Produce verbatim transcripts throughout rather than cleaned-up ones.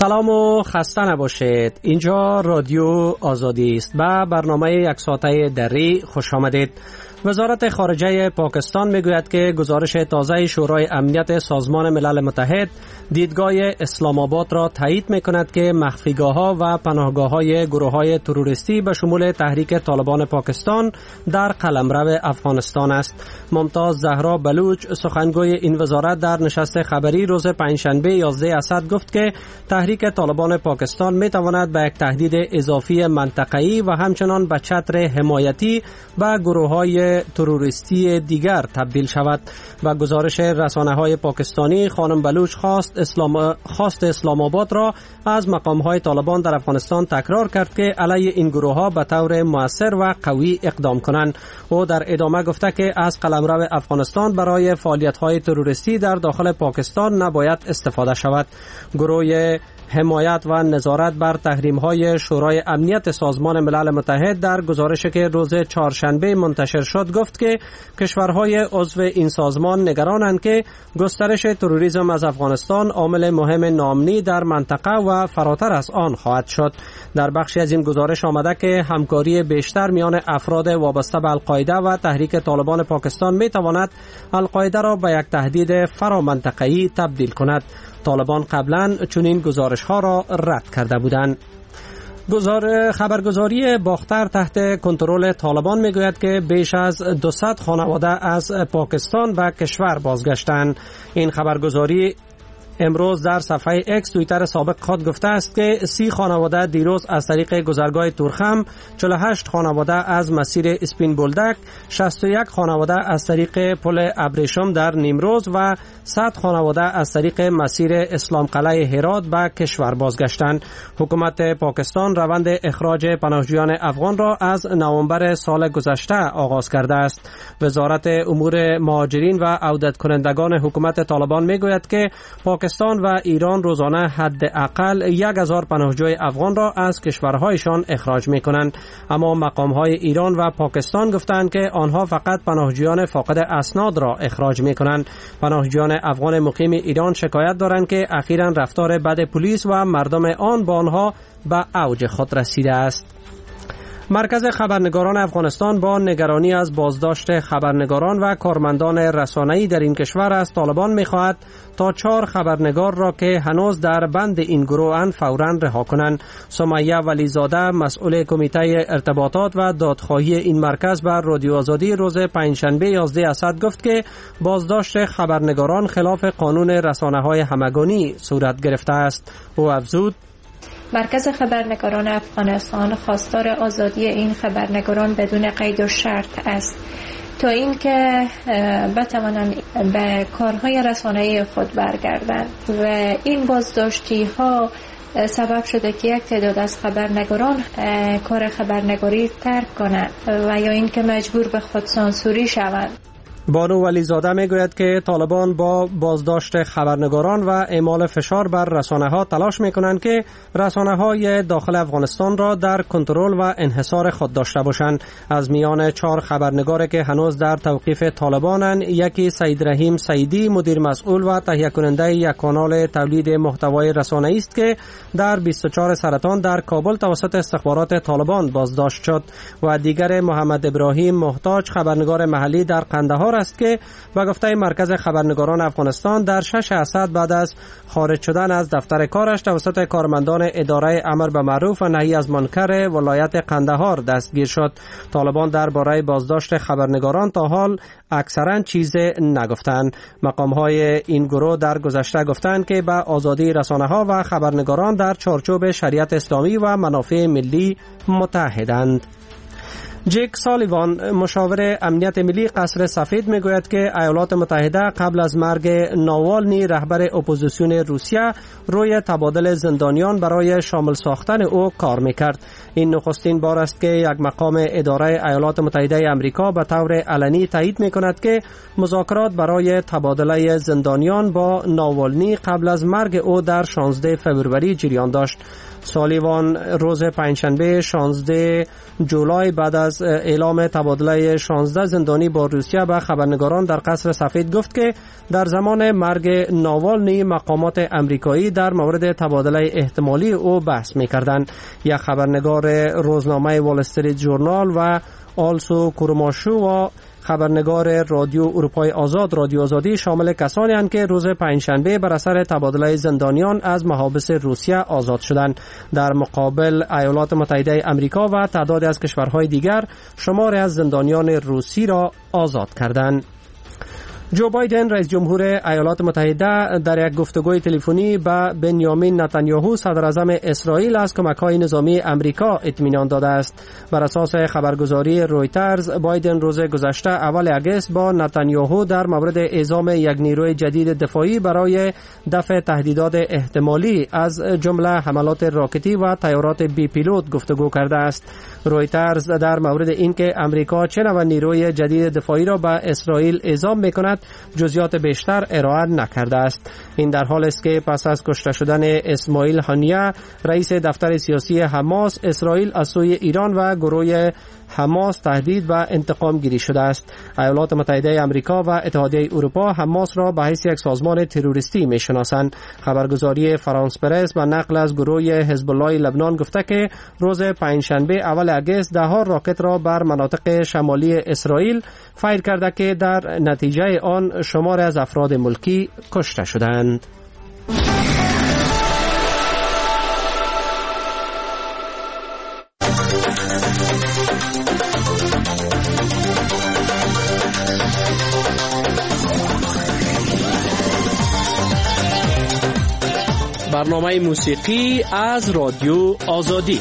سلام و خسته نباشید. اینجا رادیو آزادی است. به برنامه یک ساعته دری خوش آمدید. وزارت خارجه پاکستان میگوید که گزارش تازه شورای امنیت سازمان ملل متحد دیدگاه اسلام آباد را تایید میکند که مخفیگاه‌ها و پناهگاه‌های گروه‌های تروریستی به شمول تحریک طالبان پاکستان در قلمرو افغانستان است. ممتاز زهرا بلوچ سخنگوی این وزارت در نشست خبری روز پنجشنبه یازده اسد گفت که تحریک طالبان پاکستان میتواند به یک تهدید اضافی منطقه‌ای و همچنان به چتر حمایتی به گروه‌های تروریستی دیگر تبدیل شود. و گزارش رسانه‌های پاکستانی خانم بلوچ خواست اسلام خواست اسلام آباد را از مقام‌های طالبان در افغانستان تکرار کرد که علیه این گروه‌ها به طور مؤثر و قوی اقدام کنند. او در ادامه گفته که از قلمرو افغانستان برای فعالیت‌های تروریستی در داخل پاکستان نباید استفاده شود. گروه حمایت و نظارت بر تحریم‌های شورای امنیت سازمان ملل متحد در گزارشی که روز چهارشنبه منتشر شد گفت که کشورهای عضو این سازمان نگرانند که گسترش تروریسم از افغانستان عامل مهم ناامنی در منطقه و فراتر از آن خواهد شد. در بخشی از این گزارش آمده که همکاری بیشتر میان افراد وابسته به القاعده و تحریک طالبان پاکستان میتواند القاعده را به یک تهدید فرامنطقه‌ای تبدیل کند. طالبان قبلا چنین گزارش‌ها را رد کرده بودند. گزار خبرگزاری باختر تحت کنترل طالبان میگوید که بیش از دویست خانواده از پاکستان به کشور بازگشتند. این خبرگزاری امروز در صفحه اکس توییتر سابق خود گفته است که سی خانواده دیروز از طریق گذرگاه تورخم، چهل و هشت خانواده از مسیر اسپین بولدک، شصت و یک خانواده از طریق پل ابریشم در نیمروز و صد خانواده از طریق مسیر اسلام قلعه هرات به کشور بازگشتند. حکومت پاکستان روند اخراج پناهجویان افغان را از نوامبر سال گذشته آغاز کرده است. وزارت امور مهاجرین و عودت کنندگان حکومت طالبان میگوید که پاکستان و ایران روزانه حداقل یک هزار پناهجوی افغان را از کشورهایشان اخراج می‌کنند، اما مقام‌های ایران و پاکستان گفتند که آنها فقط پناهجویان فاقد اسناد را اخراج می‌کنند. پناهجویان افغان مقیم ایران شکایت دارند که اخیراً رفتار بد پلیس و مردم آن با آنها به اوج خود رسیده است. مرکز خبرنگاران افغانستان با نگرانی از بازداشت خبرنگاران و کارمندان رسانه‌ای در این کشور از طالبان می‌خواهد تا چهار خبرنگار را که هنوز در بند این گروه‌اند فوراً رها کنند. سمیه ولیزاده مسئول کمیته ارتباطات و دادخواهی این مرکز بر رادیو آزادی روز پنجشنبه یازده اسد گفت که بازداشت خبرنگاران خلاف قانون رسانه‌های همگانی صورت گرفته است. او افزود: مرکز خبرنگاران افغانستان خواستار آزادی این خبرنگاران بدون قید و شرط است تا اینکه بتوانند به کارهای رسانه‌ای خود برگردند و این بازداشتی ها سبب شده که یک تعداد از خبرنگاران کار خبرنگاری ترک کنند و یا اینکه مجبور به خودسانسوری شوند. بانو ولیزاده میگوید که طالبان با بازداشت خبرنگاران و اعمال فشار بر رسانه‌ها تلاش میکنند که رسانه‌های داخل افغانستان را در کنترل و انحصار خود داشته باشند. از میان چهار خبرنگاری که هنوز در توقیف طالبانند، یکی سید رحیم سیدی مدیر مسئول و تهیه کننده یک کانال تولید محتوای رسانه‌ای است که در بیست و چهار سرطان در کابل توسط استخبارات طالبان بازداشت شد و دیگر محمد ابراهیم محتاج خبرنگار محلی در قندهار است که به گفته مرکز خبرنگاران افغانستان در شش اسد بعد از خارج شدن از دفتر کارش توسط کارمندان اداره امر به معروف و نهی از منکر ولایت قندهار دستگیر شد. طالبان درباره بازداشت خبرنگاران تا حال اکثرا چیز نگفتند. مقام‌های این گروه در گذشته گفتند که به آزادی رسانه‌ها و خبرنگاران در چارچوب شریعت اسلامی و منافع ملی متحدند. جیک سالیوان مشاور امنیت ملی قصر سفید میگوید که ایالات متحده قبل از مرگ ناوالنی رهبر اپوزیسیون روسیه روی تبادل زندانیان برای شامل ساختن او کار میکرد. این نخستین بار است که یک مقام اداره ایالات متحده آمریکا به طور علنی تایید میکند که مذاکرات برای تبادله زندانیان با ناوالنی قبل از مرگ او در شانزده فوریه جریان داشت. سالیوان روز پنجشنبه شانزده جولای بعد از اعلام تبادله شانزده زندانی با روسیه به خبرنگاران در قصر سفید گفت که در زمان مرگ ناوالنی مقامات امریکایی در مورد تبادله احتمالی او بحث می‌کردند. یک خبرنگار روزنامه وال استریت ژورنال و آلسو کورماشو و خبرنگار رادیو اروپای آزاد رادیو آزادی شامل کسانی هستند که روز پنجشنبه بر اثر تبادله زندانیان از محابس روسیه آزاد شدند. در مقابل ایالات متحده آمریکا و تعدادی از کشورهای دیگر شماری از زندانیان روسی را آزاد کردند. جو بایدن رئیس جمهور ایالات متحده در یک گفتگوی تلفنی به بنیامین نتانیاهو صدر اعظم اسرائیل از کمک‌های نظامی امریکا اطمینان داده است. بر اساس خبرگزاری رویترز بایدن روز گذشته اول آگوست با نتانیاهو در مورد اعزام یک نیروی جدید دفاعی برای دفع تهدیدات احتمالی از جمله حملات راکتی و طیارات بی پیلوت گفتگو کرده است. رویترز در مورد اینکه امریکا چه نوع نیروی جدید دفاعی را به اسرائیل اعزام می‌کند جزئیات بیشتر ارائه نکرده است. این در حالی است که پس از کشته شدن اسماعیل هانیه رئیس دفتر سیاسی حماس، اسرائیل از سوی ایران و گروه حماس تهدید و انتقام گیری شده است. ایالات متحده آمریکا و اتحادیه اروپا حماس را به حیث یک سازمان تروریستی می‌شناسند. خبرگزاری فرانس پرس با نقل از گروه حزب الله لبنان گفته که روز پنجشنبه اول آگوست ده ها راکت را بر مناطق شمالی اسرائیل فایر کرده که در نتیجه آن شمار از افراد ملکی کشته شدند. برنامه موسیقی از رادیو آزادی.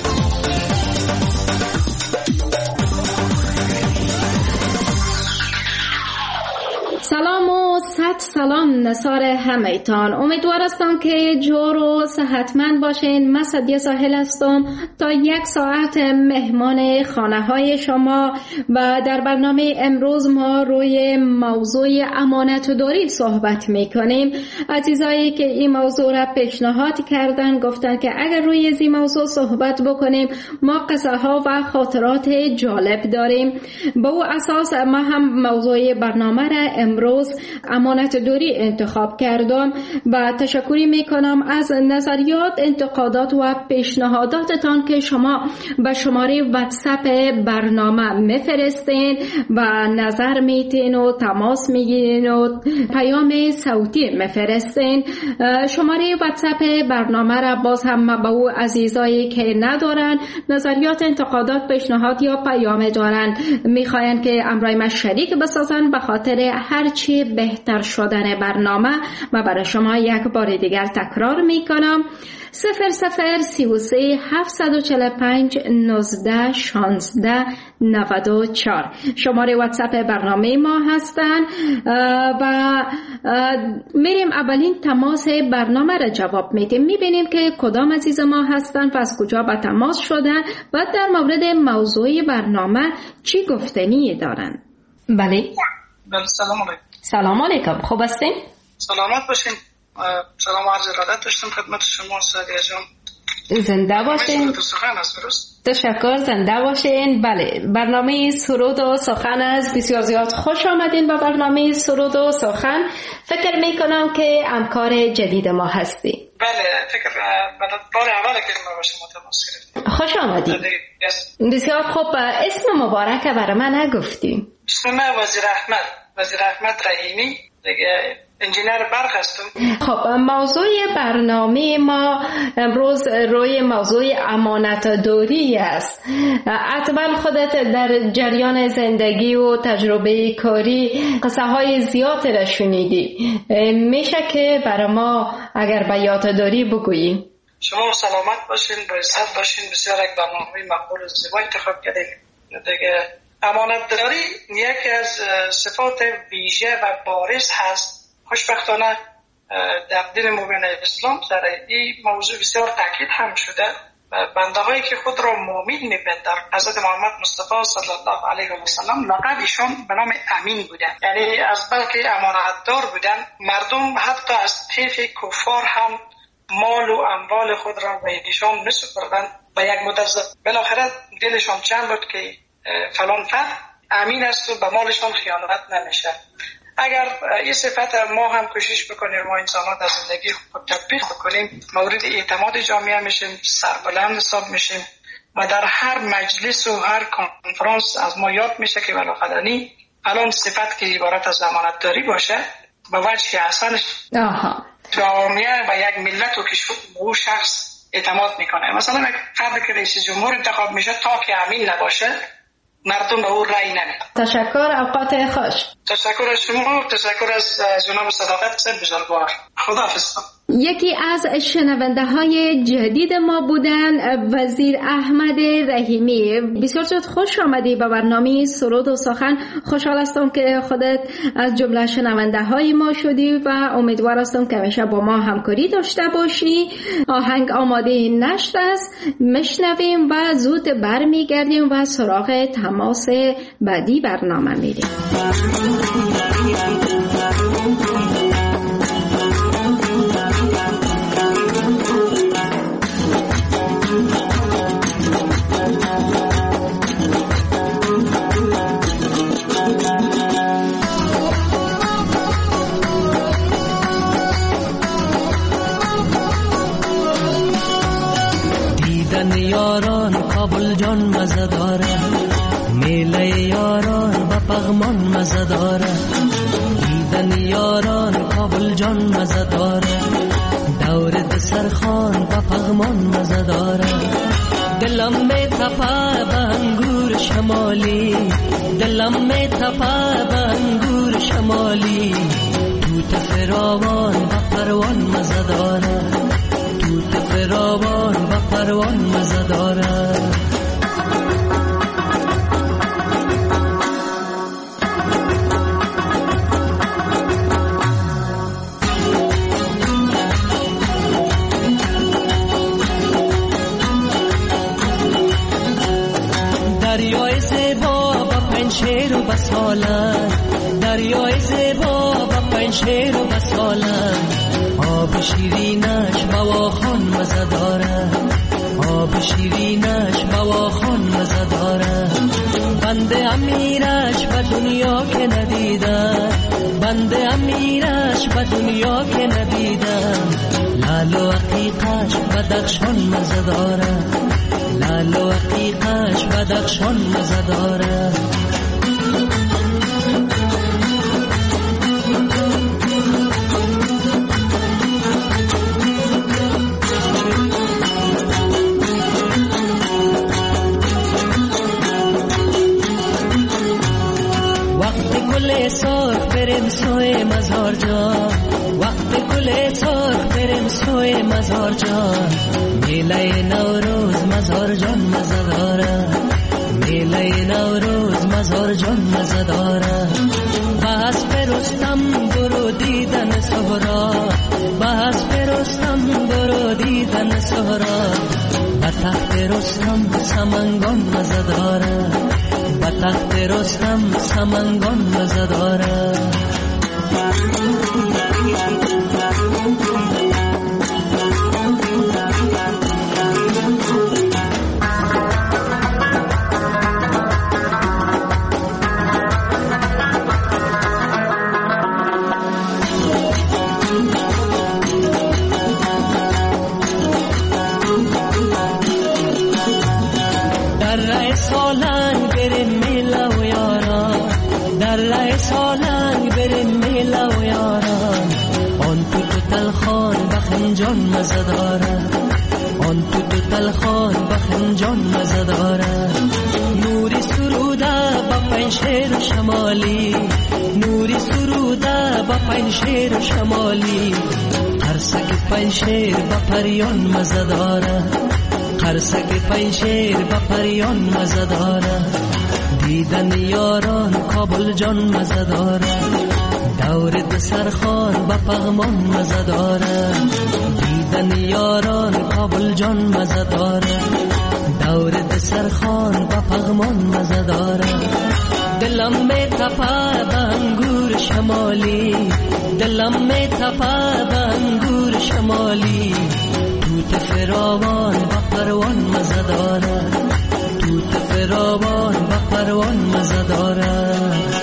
سلام و صد سلام نثار همه‌تان. امیدوار هستم که جور و صحتمند باشین. من سعدیه ساحل هستم تا یک ساعت مهمان خانه های شما و در برنامه امروز ما روی موضوع امانتداری صحبت میکنیم. عزیزایی که این موضوع را پیشنهاد کردن گفتن که اگر روی این موضوع صحبت بکنیم ما قصه ها و خاطرات جالب داریم. با او اساس ما هم موضوع برنامه را امروز امانتداری انتخاب کردم و تشکری میکنم از نظریات، انتقادات و پیشنهاداتتان که شما به شماره واتساپ برنامه میفرستین و نظر میتین و تماس میگیرین و پیام صوتی میفرستین. شماره واتساپ برنامه را باز هم به او عزیزایی که ندارن نظریات، انتقادات، پیشنهاد یا پیام دارن میخواین که امرای ما شریک بسازن به خاطر هرچی بهتر شدن برنامه و برای شما یک بار دیگر تکرار میکنم: صفر صفر سی و سه هفتصد و چهل و پنج نوزده شانزده نود و چهار شماره واتساپ برنامه ما هستن و میریم اولین تماس برنامه را جواب میدیم، میبینیم که کدام عزیز ما هستن و از کجا به تماس شدن و در مورد موضوع برنامه چی گفتنی دارن. بله بله سلام علیکم. سلام علیکم، خوب هستین؟ سلامت باشین. سلام و عرض ارادت داشتم خدمت شما سعدیه جان. زنده باشین. تشکر، زنده باشین. بله، برنامه سرود و سخن است. بسیار زیاد خوش آمدین به برنامه سرود و سخن. فکر میکنم که همکار جدید ما هستی. بله، فکر بار اوله که ما با شما تماس گرفتیم. خوش آمدین. بسیار خوب. اسم مبارک برای من نگفتیم. اسم من وزیر احمد وزیر احمد رحیمی، دیگه انجینر برق هستم. خب، موضوع برنامه ما امروز روی موضوع امانتداری است. حتما خودت در جریان زندگی و تجربه کاری قصه های زیاد را شنیدی. میشه که برای ما اگر به یاد داری بگویی؟ شما سلامت باشین، با عزت باشین. بسیار یک برنامه مقبول و زیبا انتخاب کردید. دیگه امانتداری یکی از صفات ویژه و بارز هست. خوشبختانه در دین مبین اسلام در این موضوع بسیار تاکید هم شده و بنده هایی که خود را مؤمن می‌پندارند حضرت محمد مصطفی صلی الله علیه و سلم لقب ایشان به نام امین بودند، یعنی از بلکه امانتدار بودند. مردم حتی از طیف کفار هم مال و اموال خود را به ایشان میسپردند و یک مدت بالاخره دلشان چند بود که فلان فرد امین است و به مالشان خیانت نمیشه. اگر این صفت ما هم کوشش بکنیم، ما انسانات در زندگی خود تطبیق بکنیم، مورد اعتماد جامعه میشیم، سربلند حساب میشیم و در هر مجلس و هر کنفرانس از ما یاد میشه که بلاخره الان صفت که عبارت از ضمانت داری باشه به وجه احسنش جامعه و یک ملت و کشور به او شخص اعتماد میکنه. مثلا یک فرد که رئیس جمهور انتخاب میشه تا که امین نباشه مردم به او رأی نمیدن. تشکر، اوقات خوش. تشکر از شما، تشکر از جناب صداقت سید بزرگوار. خداحافظ. یکی از شنونده های جدید ما بودن وزیر احمد رحیمی. بسیار زود خوش آمدی به برنامه سرود و سخن. خوشحال هستم که خودت از جمله شنونده های ما شدی و امیدوار هستم که همیشه با ما همکاری داشته باشی. آهنگ آماده نشده است، میشنویم و زود برمیگردیم و سراغ تماس بعدی برنامه میریم. یاران کابل جان مزه داره، میله یاران با پغمان مزه داره. دیدن یاران کابل جان مزه داره، دور دسرخان با پغمان مزه داره. دلم می تپه به انگور شمالی، دلم می تپه به انگور شمالی. توت فراوان با پروان مزه داره، توت فراوان و پروان مزه داره. دریای زیبا با پنشیر و بسالن، دریای زیبا با پنشیر و بسالن. آب شیرینش بواخان مزه داره، آب شیرینش بواخان مزه داره. بنده امیرش به دنیا که ندیدم، بنده امیرش به دنیا که ندیدم. لال و عقیقش بدخشان مزه داره، لال و عقیقش بدخشان مزه داره. گل سرخ بریم سوی مزار جان، وقت گل سرخ بریم سوی مزار جان. میله نوروز مزار جان مزه داره، میله نوروز مزار جان مزه داره. بس پرستم برو دیدن سهرا، بس پرستم برو دیدن سهرا. به تخت رستم سمنگان مزه داره، به تخت رستم سمنگان مزه داره. در رای سالنگ بریم میله و یاران، در رای سالنگ بریم میله و یاران. آن تو تو تلخان بخنجان مزه داره، آن تو تو تلخان بخنجان مزه داره. نوری سروده با پنشیر شمالی، نوری سروده با پنشیر شمالی. قرصک پنشیر با پریان مزه داره، قرصک پنشیر با پریان مزه داره. دیدن یاران کابل جان مزه داره، دور دسرخان با پغمان مزه داره. دیدن یاران کابل جان مزه داره، دور دسرخان با پغمان مزه داره. دلم می تپه به انگور شمالی، دلم می تپه به انگور شمالی. توت فراوان به پروان مزه داره، توت فراوان به پروان مزه داره.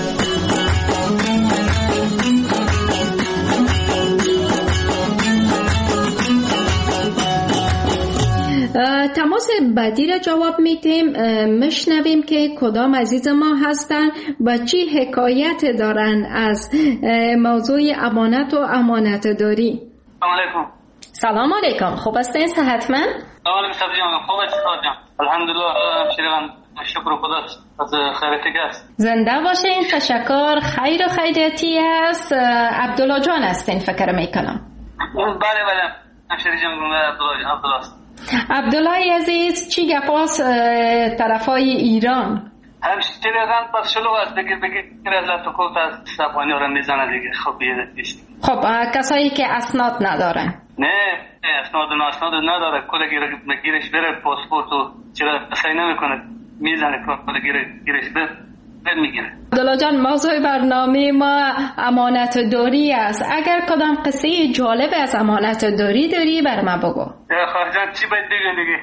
تماس بعدی را جواب میتیم. مشنویم که کدام عزیز ما هستن و چی حکایت دارن از موضوع امانت و امانت داری. سلام علیکم. سلام علیکم. خوب هستین؟ صحتمند؟ سلام علیکم صاحب جان. خوب هستم الحمدلله. شکر شکر خدا از خیرتی است. زنده باشین. تشکر. خیر و خیریتی است. عبدالله جان هستین فکر میکنم. بله بله همشری جان عبدالله عبدالله است. عبدالله عزیز چی گپاس طرفای ایران؟ همشری جان بس شلو است دیگه دیگه از تو کوت از سپانی رو میزنه دیگه. خب بیاد پیش. خب کسایی که اسناد ندارن. نه اسناد نه اسناد نداره. کل گیرش بره پاسپورت و چرا صحیح نمیکنه میزنه کل گیرش بره میگیره. عبدالله جان موضوع برنامه ما امانت داری است. اگر کدام قصه جالب از امانت داری داری بر ما بگو. خواهر جان چی باید بگم دیگه؟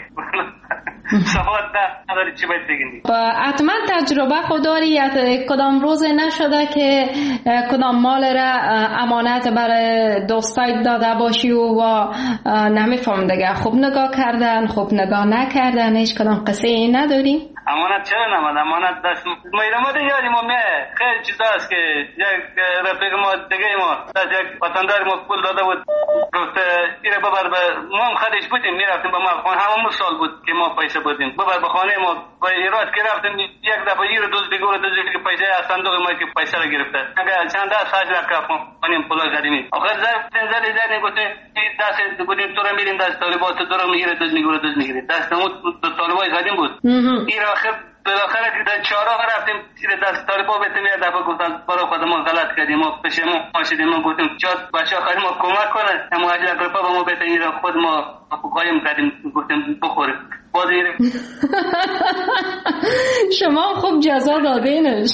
سواد نداری چی باید بگم دیگه؟ حتما تجربه خود داری. کدام روز نشده که کدام مال را امانت برای دوستای داده باشی و نمیفهم دیگه خوب نگاه کردن خوب نگاه نکردن هیچ کدام قصه ای نداری؟ امانت چرا نماد؟ امانت دست میرماد یاری ما نه خیلی چیز هست که یک رفیق ما دیگه ما از یک وطندار ما پول داده بود گفت ایره ببر به ما هم خریش بودیم میرفتیم به ما خانه همون سال بود که ما پیسه بودیم ببر به خانه ما با ایراد که رفتیم یک دفعه ایره دوز بگور دوز که پیسه از صندوق ما که پیسه را گرفته اگر چند دست خرج رفت کنیم پولا قدیمی آخر زدن زدن زدن گفتیم دست بودیم تو را میریم دست طالبات تو را میگیره دوز میگیره دوز میگیره دست نمود طالبای قدیم بود ایره آخر بالاخره که در چهارراه رفتیم زیر دست طالبا بهتون یه دفعه گفتن برای خود ما غلط کردیم ما پشیمون باشیدیم ما گفتیم شاید بچه آخری ما کمک کنه اما اجل اگر پا ما بهتون یه خود ما قایم کردیم گفتیم بخوریم باز ایره شما خوب جزا دادینش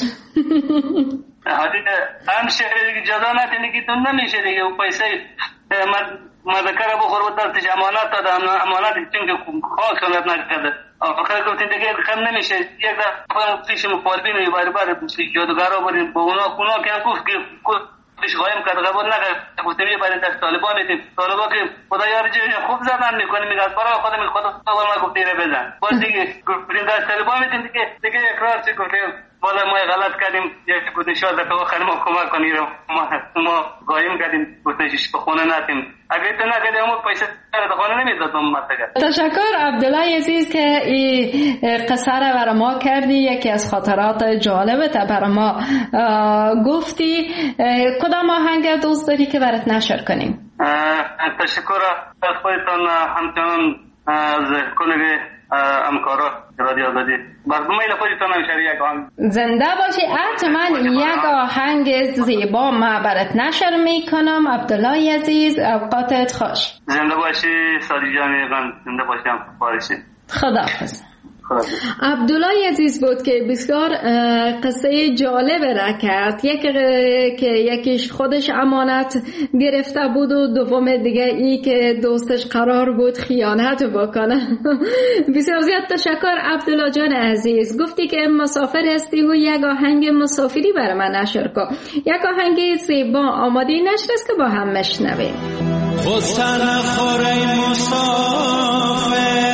هم شهر دیگه جزا نتینی که تون نمیشه دیگه و پیسه مذکر بخور و دستش امانت داده امانت چون که خواهد کنت نکرده آخر گفتیم دیگه خم نمیشه یک دفعه پیش مفاربین و بار بار یادگارا بودیم با اونا اونا که هم گفت که پیش قایم کرد قبول نکرد گفتیم یه باری دست طالبا میتیم طالبا که خدا یاری جایی خوب زدن میکنیم میگه از برای خودم خدا ما گفت ایره بزن باز دیگه گفتیم دست طالبا میتیم دیگه دیگه اقرار چی گفتیم بالا ما غلط کردیم یک گفتیم شاید دفعه آخر ما کمک کنی رو ما قایم کردیم گفتیم به خونه نتیم اگر تو نکردیم همون پیسه به خونه نمیداد ما مطلقه. تشکر عبدالله عزیز که این قصه را برای ما کردی یکی از خاطرات جالبت برای ما گفتی. کدام آهنگ دوست داری که برات نشر کنیم؟ تشکر از خودتان همچنان از کلیه همکارا رادیو آزادی برنامه خودتان نشر یک آهنگ زنده باشی. حتما یک آهنگ زیبا ما برات نشر میکنم. عبدالله عزیز اوقاتت خوش. زنده باشی سادی جان. زنده باشم فارسی. خداحافظ. عبدالله عزیز بود که بسیار قصه جالب را کرد. یک که یکیش خودش امانت گرفته بود و دوم دیگه ای که دوستش قرار بود خیانت بکنه. بسیار زیاد تشکر عبدالله جان عزیز. گفتی که مسافر هستی و یک آهنگ مسافری برای من نشر کن. یک آهنگ زیبا آماده نشر است که با هم مشنویم. خودتن خوره مسافر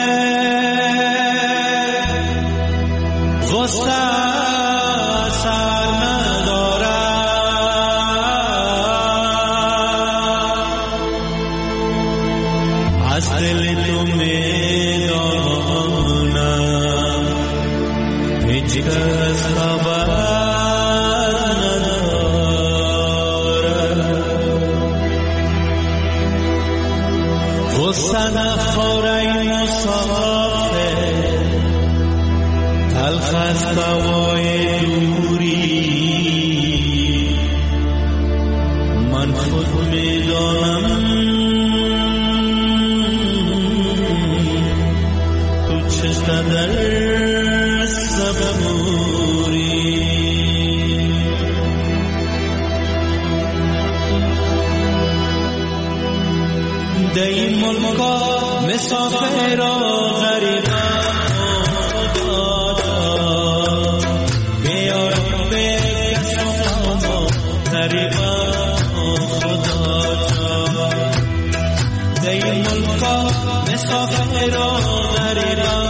غصه سر ندارم از دل تو میدانم هیچ کس خبر ندارم غصه نخوره مسافر تلخ از دوای دوری من خود میدانم تو چقدر صبوری دی ملکا مسافر را غریبا خدا جا بیارم به کسا غریبا خدا جا دی ملکا مسافر را غریبا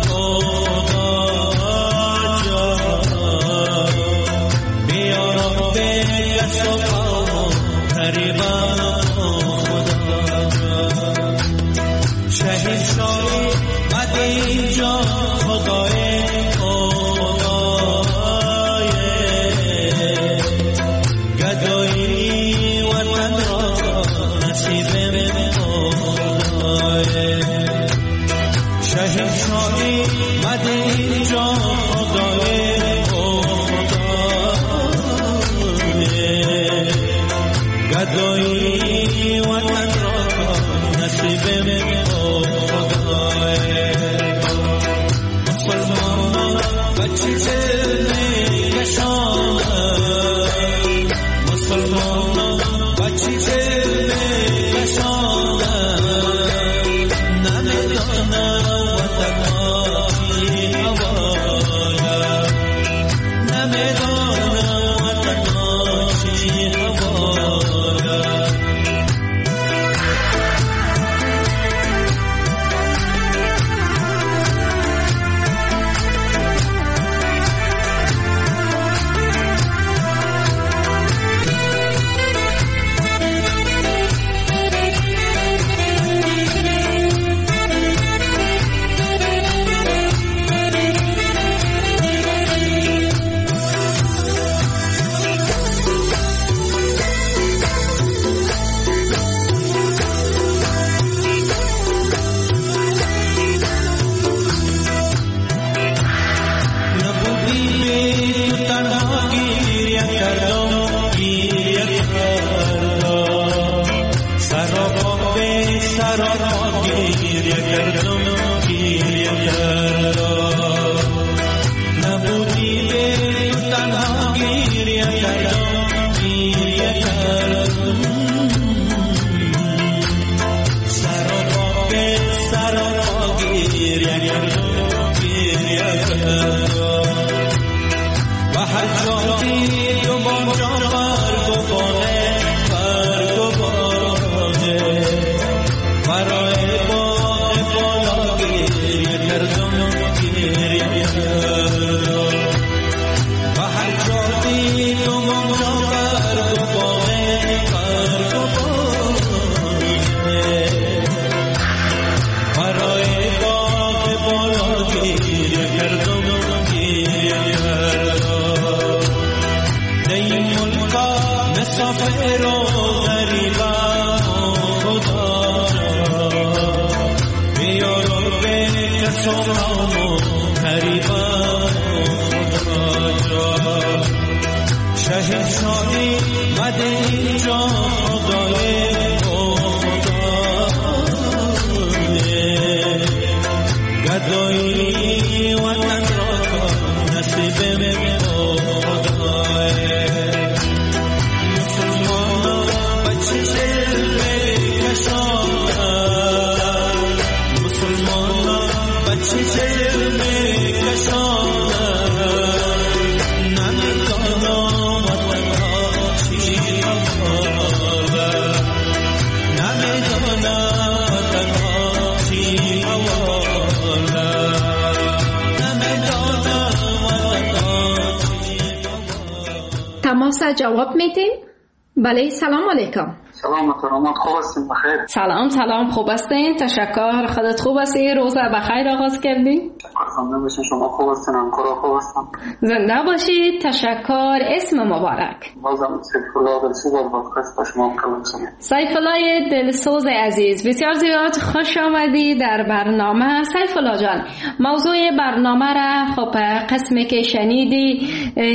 جواب میدین؟ بله سلام علیکم. سلام محترمات، خوب هستین؟ بخیر. سلام سلام خوب هستین؟ تشکر. خودت خوب هستی؟ روز بخیر آغاز کردی؟ خدا باشین. شما خوب هستین؟ همکارا خوب هستن؟ زنده باشید. تشکر. اسم مبارک؟ بازم سیف الله دلسوز از پادکست با شما کلام شدم. سیف الله دلسوز عزیز، بسیار زیاد خوش آمدی در برنامه. سیف الله جان، موضوع برنامه را خب قسمی که شنیدی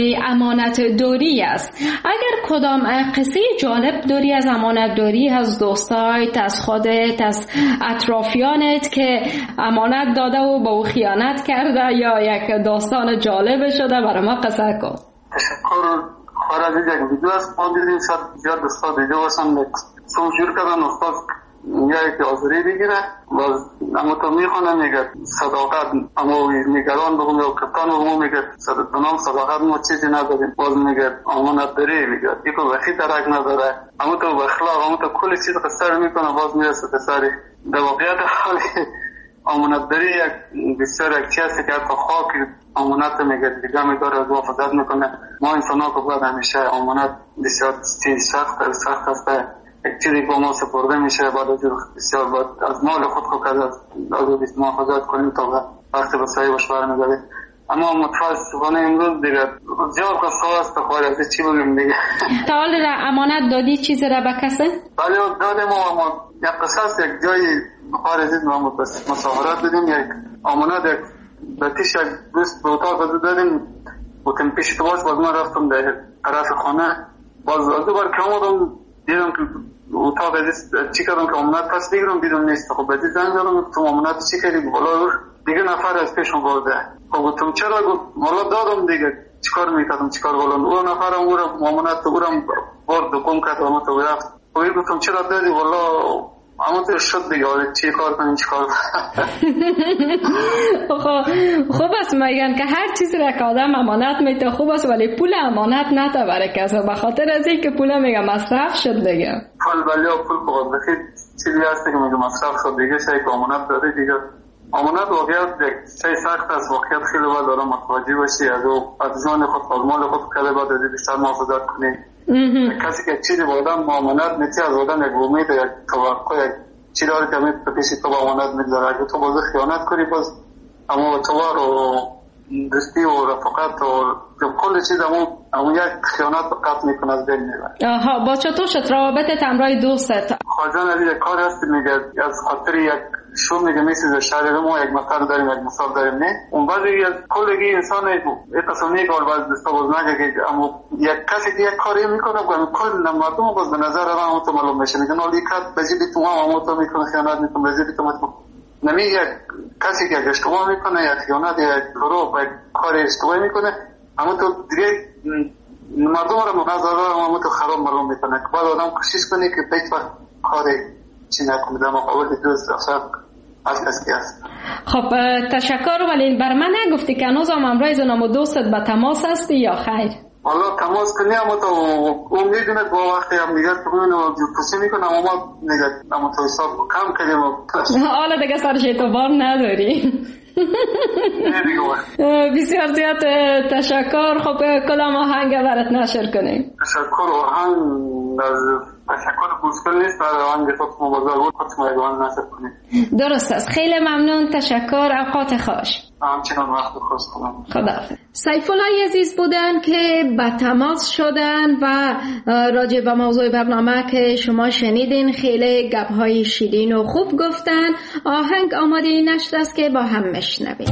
امانت داری است. اگر کدام قصه جالب داری از امانت داری از دوستایت، از خودت، از اطرافیانت که امانت داده و با او خیانت کرده یا یک داستان جالب شده برای ما قصه کن. تشکر. خواهر عزیز، یک ویدیو است ما دیدیم، شاید زیاد دوستا دیده باشن. چون شروع کردن استاد دنیایی که آزاری بگیره و اما تو میخونه میگه صداقت اما نگران بگم یا کپتان بگم میگه بنام صداقت ما چیزی نداریم باز میگه امانت داری میگه یکو وقتی درک نداره اما تو بخلاق اما تو کلی چیز قصر میکنه باز میرسه قصری در واقعیت حالی امانت داری یک بسیار یک چیزی که حتی خاک امانت میگه دیگه میداره از محافظت میکنه ما انسان ها که باید همیشه امانت بسیار سخت سخت است یک چیزی با ما سپرده میشه بعد از بسیار باید از مال خود خود از از محافظت کنیم تا وقتی به صحیح برمیگردیم اما متاسفانه امروز دیگه زیاد قصه است خواهر از چی بگیم دیگه تا حال را امانت دادی چیزی را به کسی؟ بله دادیم اما یک قصه است یک جایی خواهر عزیز ما مسافرت دیدیم یک امانت یک بتیش یک دوست به اتاق دادیم بودیم پیش تو باش باز من رفتم در طرف خانه باز از دو بار که آمدم دیدم که اتاق عزیز چی کردم که امانت پس بگیرم دیدم نیست خب عزیز زنگ دادم تو امانت چی کردی بالا دیگه نفر از پیشم برده خب گفتم چرا گفت والا دادم دیگه چیکار میکردم چیکار والا اون نفرم او را امانت اورم برد و گم کرد و تو رفت خب گفتم چرا دادی والا اما تو شد دیگه حالا چی کار کنیم چی کار خوب است میگن که هر چیزی را که آدم امانت میده خوب است ولی پول امانت نده برای کسی به خاطر از این که پول میگه مصرف شد دیگه پول بلیا پول خود بخیر چیزی هست که میگه مصرف شد دیگه شایی که امانت داده دیگه امانت واقعیت شای سخت است واقعیت خیلی باید دارم متوجه باشی از از جان خود از مال خود خیلی باید از بیشتر محافظت کنی کسی که چیزی با آدم امانت میتی از آدم یک امید یک توقع یک چی داره که امید به پیشی تو با امانت میگذاره اگه تو باز خیانت کنی باز اما توار و دوستی و رفاقت و کل چیز اما یک خیانت قطع میکنه از بین میبره. آها با چطور شد روابط همراه دوستت؟ خواجان علی یک کار هست میگه از خاطر یک شو میگه میسیز شهر ما یک مثال داریم یک مثال داریم نه اون بعضی از کلگی انسان یک تصمیمی که باید دستا باز نگه اما یک کسی که یک کاری میکنه و کل مردم باز به نظر من تو معلوم میشه میگه نالی کات بجیبی تو هم اما تو میکنه خیانت میکنه بجیبی تو مطمئن نمی یک کسی که اشتباه میکنه یا خیانت یا دروغ یک کاری اشتباه میکنه اما تو دیگه مردم رو مناظره اما تو خراب معلوم میکنه که بعد آدم کوشش کنه که هیچ وقت کاری چی نکنه در مقابل دوست اصلا از کسی هست. خب تشکر ولی بر من نگفتی که هنوز هم امروز نام و دوستت به تماس هستی یا خیر؟ والا تماس کنی اما تو اون میدونه با وقتی هم دیگر تو ببینه و جوپسی میکنه اما ما نگه اما تو حساب کم کنیم حالا دیگه سرش اعتبار نداری بسیار زیاد تشکر. خب کلام آهنگ برات نشر کنیم. تشکر آهنگ از تشکر گوشکل نیست برای آهنگ خود مبازر بود خود مایگوان نشر کنیم. درست است. خیلی ممنون. تشکر. اوقات خوش. همچنان وقت خوش کنم. خداحافظ. سیفالله عزیز بودن که به تماس شدن و راجع به موضوع برنامه که شما شنیدین خیلی گپ‌های شیرین و خوب گفتن. آهنگ آماده نشد است که با هم مشنویم.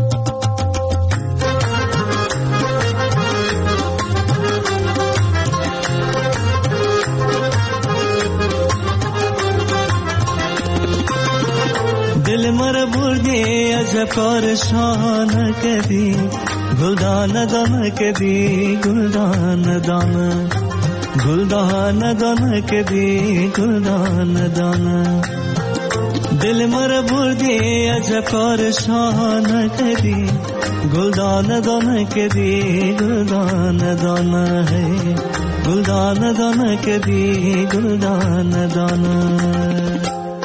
دل مر بردی عجب کار شان کدی گلدان دان کدی گلدان دان گلدان دان کدی گلدان دان دل مر بردی عجب کار شان کدی گلدان دان کدی گلدان دان ہے گلدان دان کدی گلدان دان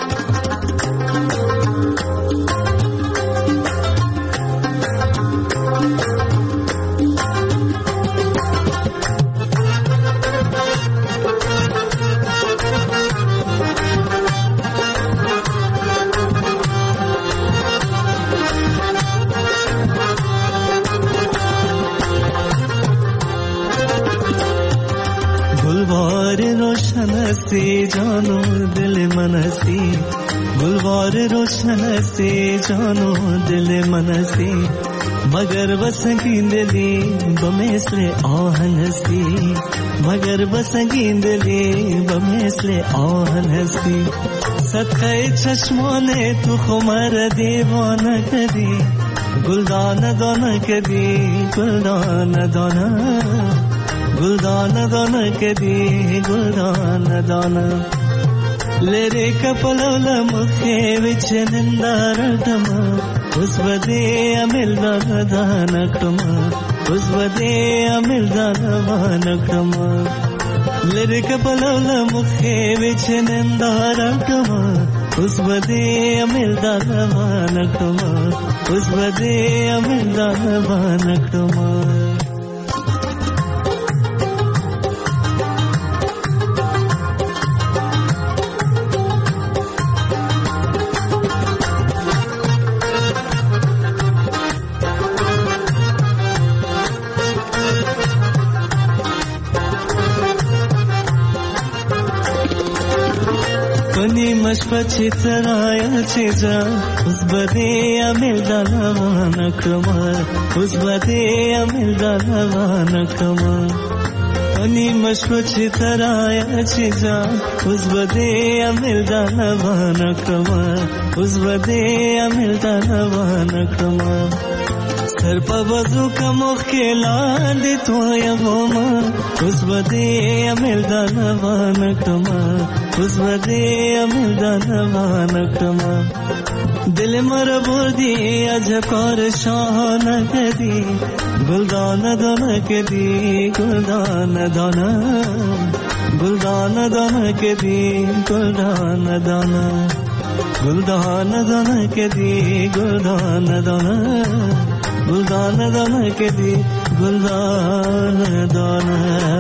सी जानो दिल मनसी गुलवार रोशन सी जानो दिल मनसी मगर बसंगी दिली बमेसले आहनसी मगर बसंगी दिली बमेसले आहनसी सतखे चश्मोने तू खुमर दीवान कदी गुलदान दोन कदी गुलदान दोना गुलदान दान के दी गुलदान दान لريك پلولا مخي وچنندارتما اوس بده عمل دانا کما اوس بده عمل دانا کما لريك پلولا مخي وچنندارتما اوس بده عمل دانا کما اوس بده عمل دانا کما مشپچی ترایا چیزا اوس بده عمل دانا کما اوس بده عمل دانا کما انی مشپچی ترایا چیزا اوس بده عمل دانا کما اوس بده عمل دانا کما سر په وضو کمو خلان دي تو یوما اوس بده عمل دانا کما اوس بده عمل دانا کما دل مر بودی اج کار شان کدی گلدان دان کدی گلدان دانا گلدان دان کدی گلدان دانا گلدان دان کدی گلدان دانا گلدان دان کدی گلدان دانا.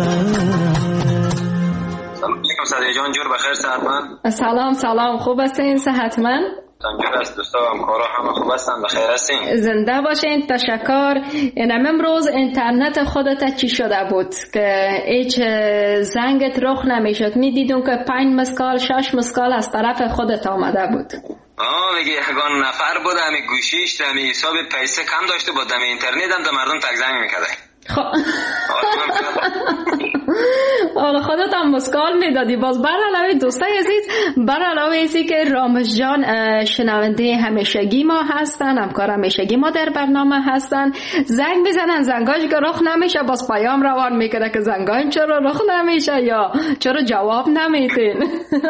سعدی جان جور بخیر صحتمند. سلام سلام خوب هستین صحتمند؟ جور است دوستا و همکارا همه خوب هستن بخیر هستین؟ زنده باشین تشکر. اینم امروز اینترنت خودت چی شده بود که هیچ زنگت رخ نمیشد؟ میدیدون که پنج مسکال شش مسکال از طرف خودت آمده بود. آه میگه یگان نفر بود همی گوشیش همی حساب پیسه کم داشته بود همی اینترنت هم در مردم تک زنگ میکرده. خب حالا خودت هم مسکال میدادی. باز بر علاوه دوستای عزیز، بر علاوه ایزی که رامش جان شنونده همیشگی ما هستن، همکار همیشگی ما در برنامه هستن، زنگ بزنن زنگاش که رخ نمیشه، باز پیام روان میکنه که زنگایم چرا رخ نمیشه یا چرا جواب نمیدین.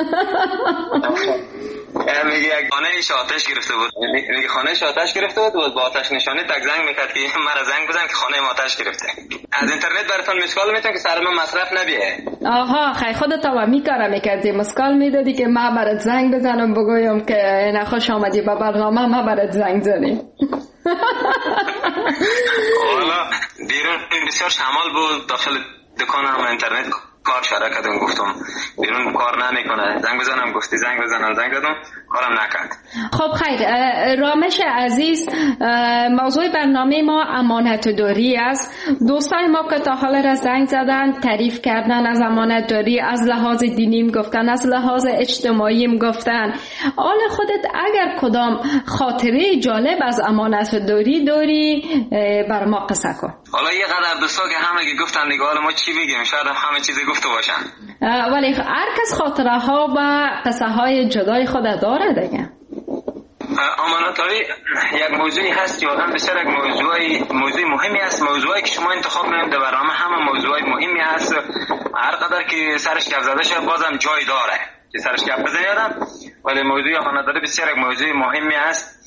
میگه یک خانهش آتش گرفته بود، میگه خانهش آتش گرفته بود و با آتش نشانی تک زنگ میکرد که مرا زنگ بزن که خانه آتش گرفته. از اینترنت براتون مسکال میتون که سر من مصرف نبیه. آها خیلی خودت هم میکاره میکردی، مسکال میدادی که ما برات زنگ بزنم بگویم که نخوش آمدی به برنامه، ما برات زنگ زنیم. حالا بیرون بسیار شمال بود، داخل دکان هم اینترنت کار شرکتم گفتم بیرون کار نمیکنه، زنگ بزنم گفتی زنگ بزنم، زنگ دادم کارم نکرد. خب خیر رامش عزیز، موضوع برنامه ما امانت داری است. دوستان ما که تا حال را زنگ زدن تعریف کردن از امانت داری، از لحاظ دینیم گفتن، از لحاظ اجتماعیم گفتن. حال خودت اگر کدام خاطره جالب از امانت داری داری بر ما قصه کن. حالا یه قدر دوستا که همه که گفتن دیگه حالا ما چی بگیم، شاید همه چیز گفته باشن، ولی هر کس خاطره ها و قصه های جدای خود داره دیگه. امانتداری یک موضوعی هست که واقعا بسیار یک موضوعی موضوع مهمی است. موضوعی که شما انتخاب کنید در برنامه همه موضوعی مهمی هست، هر قدر که سرش گپ زده شه بازم جای داره که سرش گپ بزنی آدم، ولی موضوع امانتداری بسیار یک موضوع مهمی است.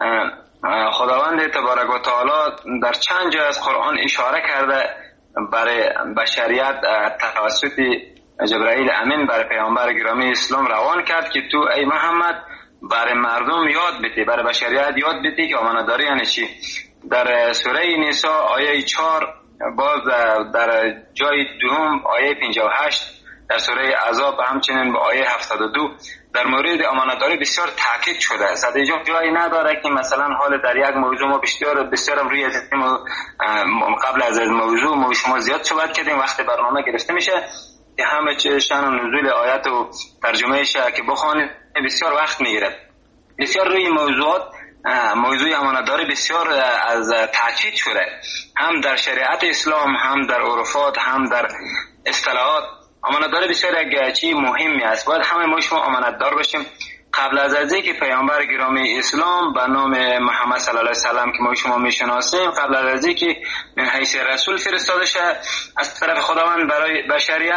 خداوند تبارک و تعالی در چند جا از قرآن اشاره کرده برای بشریت توسط جبرائیل امین برای پیامبر گرامی اسلام روان کرد که تو ای محمد برای مردم یاد بدی، برای بشریت یاد بدی که امانتداری یعنی چی. در سوره نساء آیه چهار، باز در جای دوم آیه پنجاه و هشت، در سوره عذاب همچنین به آیه هفتاد و دو در مورد امانتداری بسیار تاکید شده. صد جا جایی نداره که مثلا حال در یک موضوع ما بسیار بسیار روی قبل از موضوع ما شما زیاد صحبت کردیم، وقت برنامه گرفته میشه که همه چیز شأن و نزول آیات و ترجمهش که بخوانید بسیار وقت میگیره. بسیار روی موضوعات موضوع امانتداری بسیار از تاکید شده، هم در شریعت اسلام، هم در عرفات، هم در اصطلاحات. امانتداری بسیار یک چیز مهمی است، باید همه ما شما امانتدار باشیم. قبل از از اینکه پیامبر گرامی اسلام به نام محمد صلی الله علیه و سلم که ما شما میشناسیم، قبل از اینکه من حیث رسول فرستاده شد از طرف خداوند برای بشریت،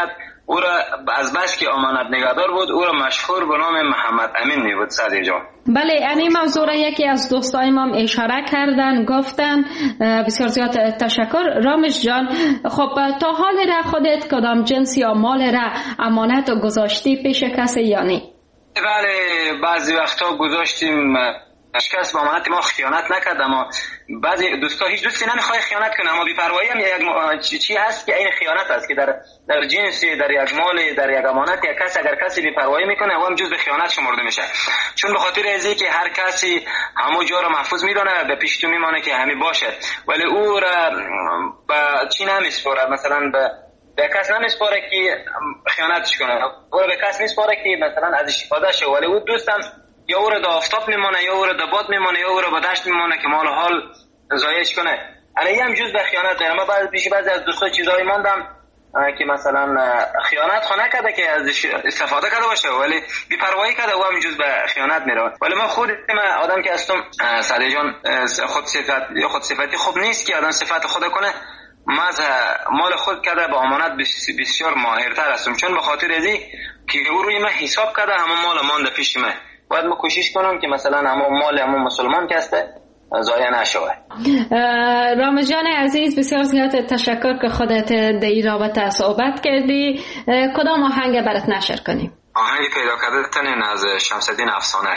او را از بس که امانت نگهدار بود او را مشهور به نام محمد امین می بود سعدی جان. بله، این موضوع را یکی از دوستای ما اشاره کردن، گفتن. بسیار زیاد تشکر رامش جان. خب تا حال را خودت کدام جنس یا مال را امانت گذاشتی پیش کسی یا نه؟ بله، بعضی وقتا گذاشتیم. هیچکس با امانت ما خیانت نکرد، اما بعضی دوستا هیچ دوستی نمیخواد خیانت کنه، اما بی‌پروایی هم یک چی, چی هست که این خیانت است که در در جنسی، در یک مال، در یک امانت یک کس اگر کسی بی‌پروایی میکنه و هم جزء خیانت شمرده میشه. چون به خاطر ازی که هر کسی همو جا رو محفوظ میدونه، به پیش تو میمانه که همین باشه، ولی او را با چی نمیسپاره، مثلا به به کس نمیسپاره که خیانتش کنه، و به کس میسپاره که مثلا از استفاده شه، ولی او دوستم یا او را در آفتاب میمونه، یا او را در باد میمونه، یا او را به دشت میمونه که مال حال ضایعش کنه. علی هم جز به خیانت داره. ما بعد پیش بعضی از دوستا چیزایی ماندم که مثلا خیانت خو نکرده که از استفاده کرده باشه، ولی بی‌پروایی کرده و هم جز به خیانت میره. ولی ما خود ما آدم که هستم سعدی جان، خود صفت یا خود صفتی خوب نیست که آدم صفت خود کنه. ما از مال خود کرده با امانت بسیار ماهرتر هستم، چون به خاطر ازی که او روی ما حساب کرده همه مال مانده پیش ما. باید ما کوشش کنم که مثلا همه مال همه مسلمان که هسته ضایع نشوه. رامز جان عزیز، بسیار زیاد تشکر که خودت در این رابطه صحبت کردی. کدام آهنگ برات نشر کنیم؟ آهنگ پیدا کردن از شمس الدین افسانه.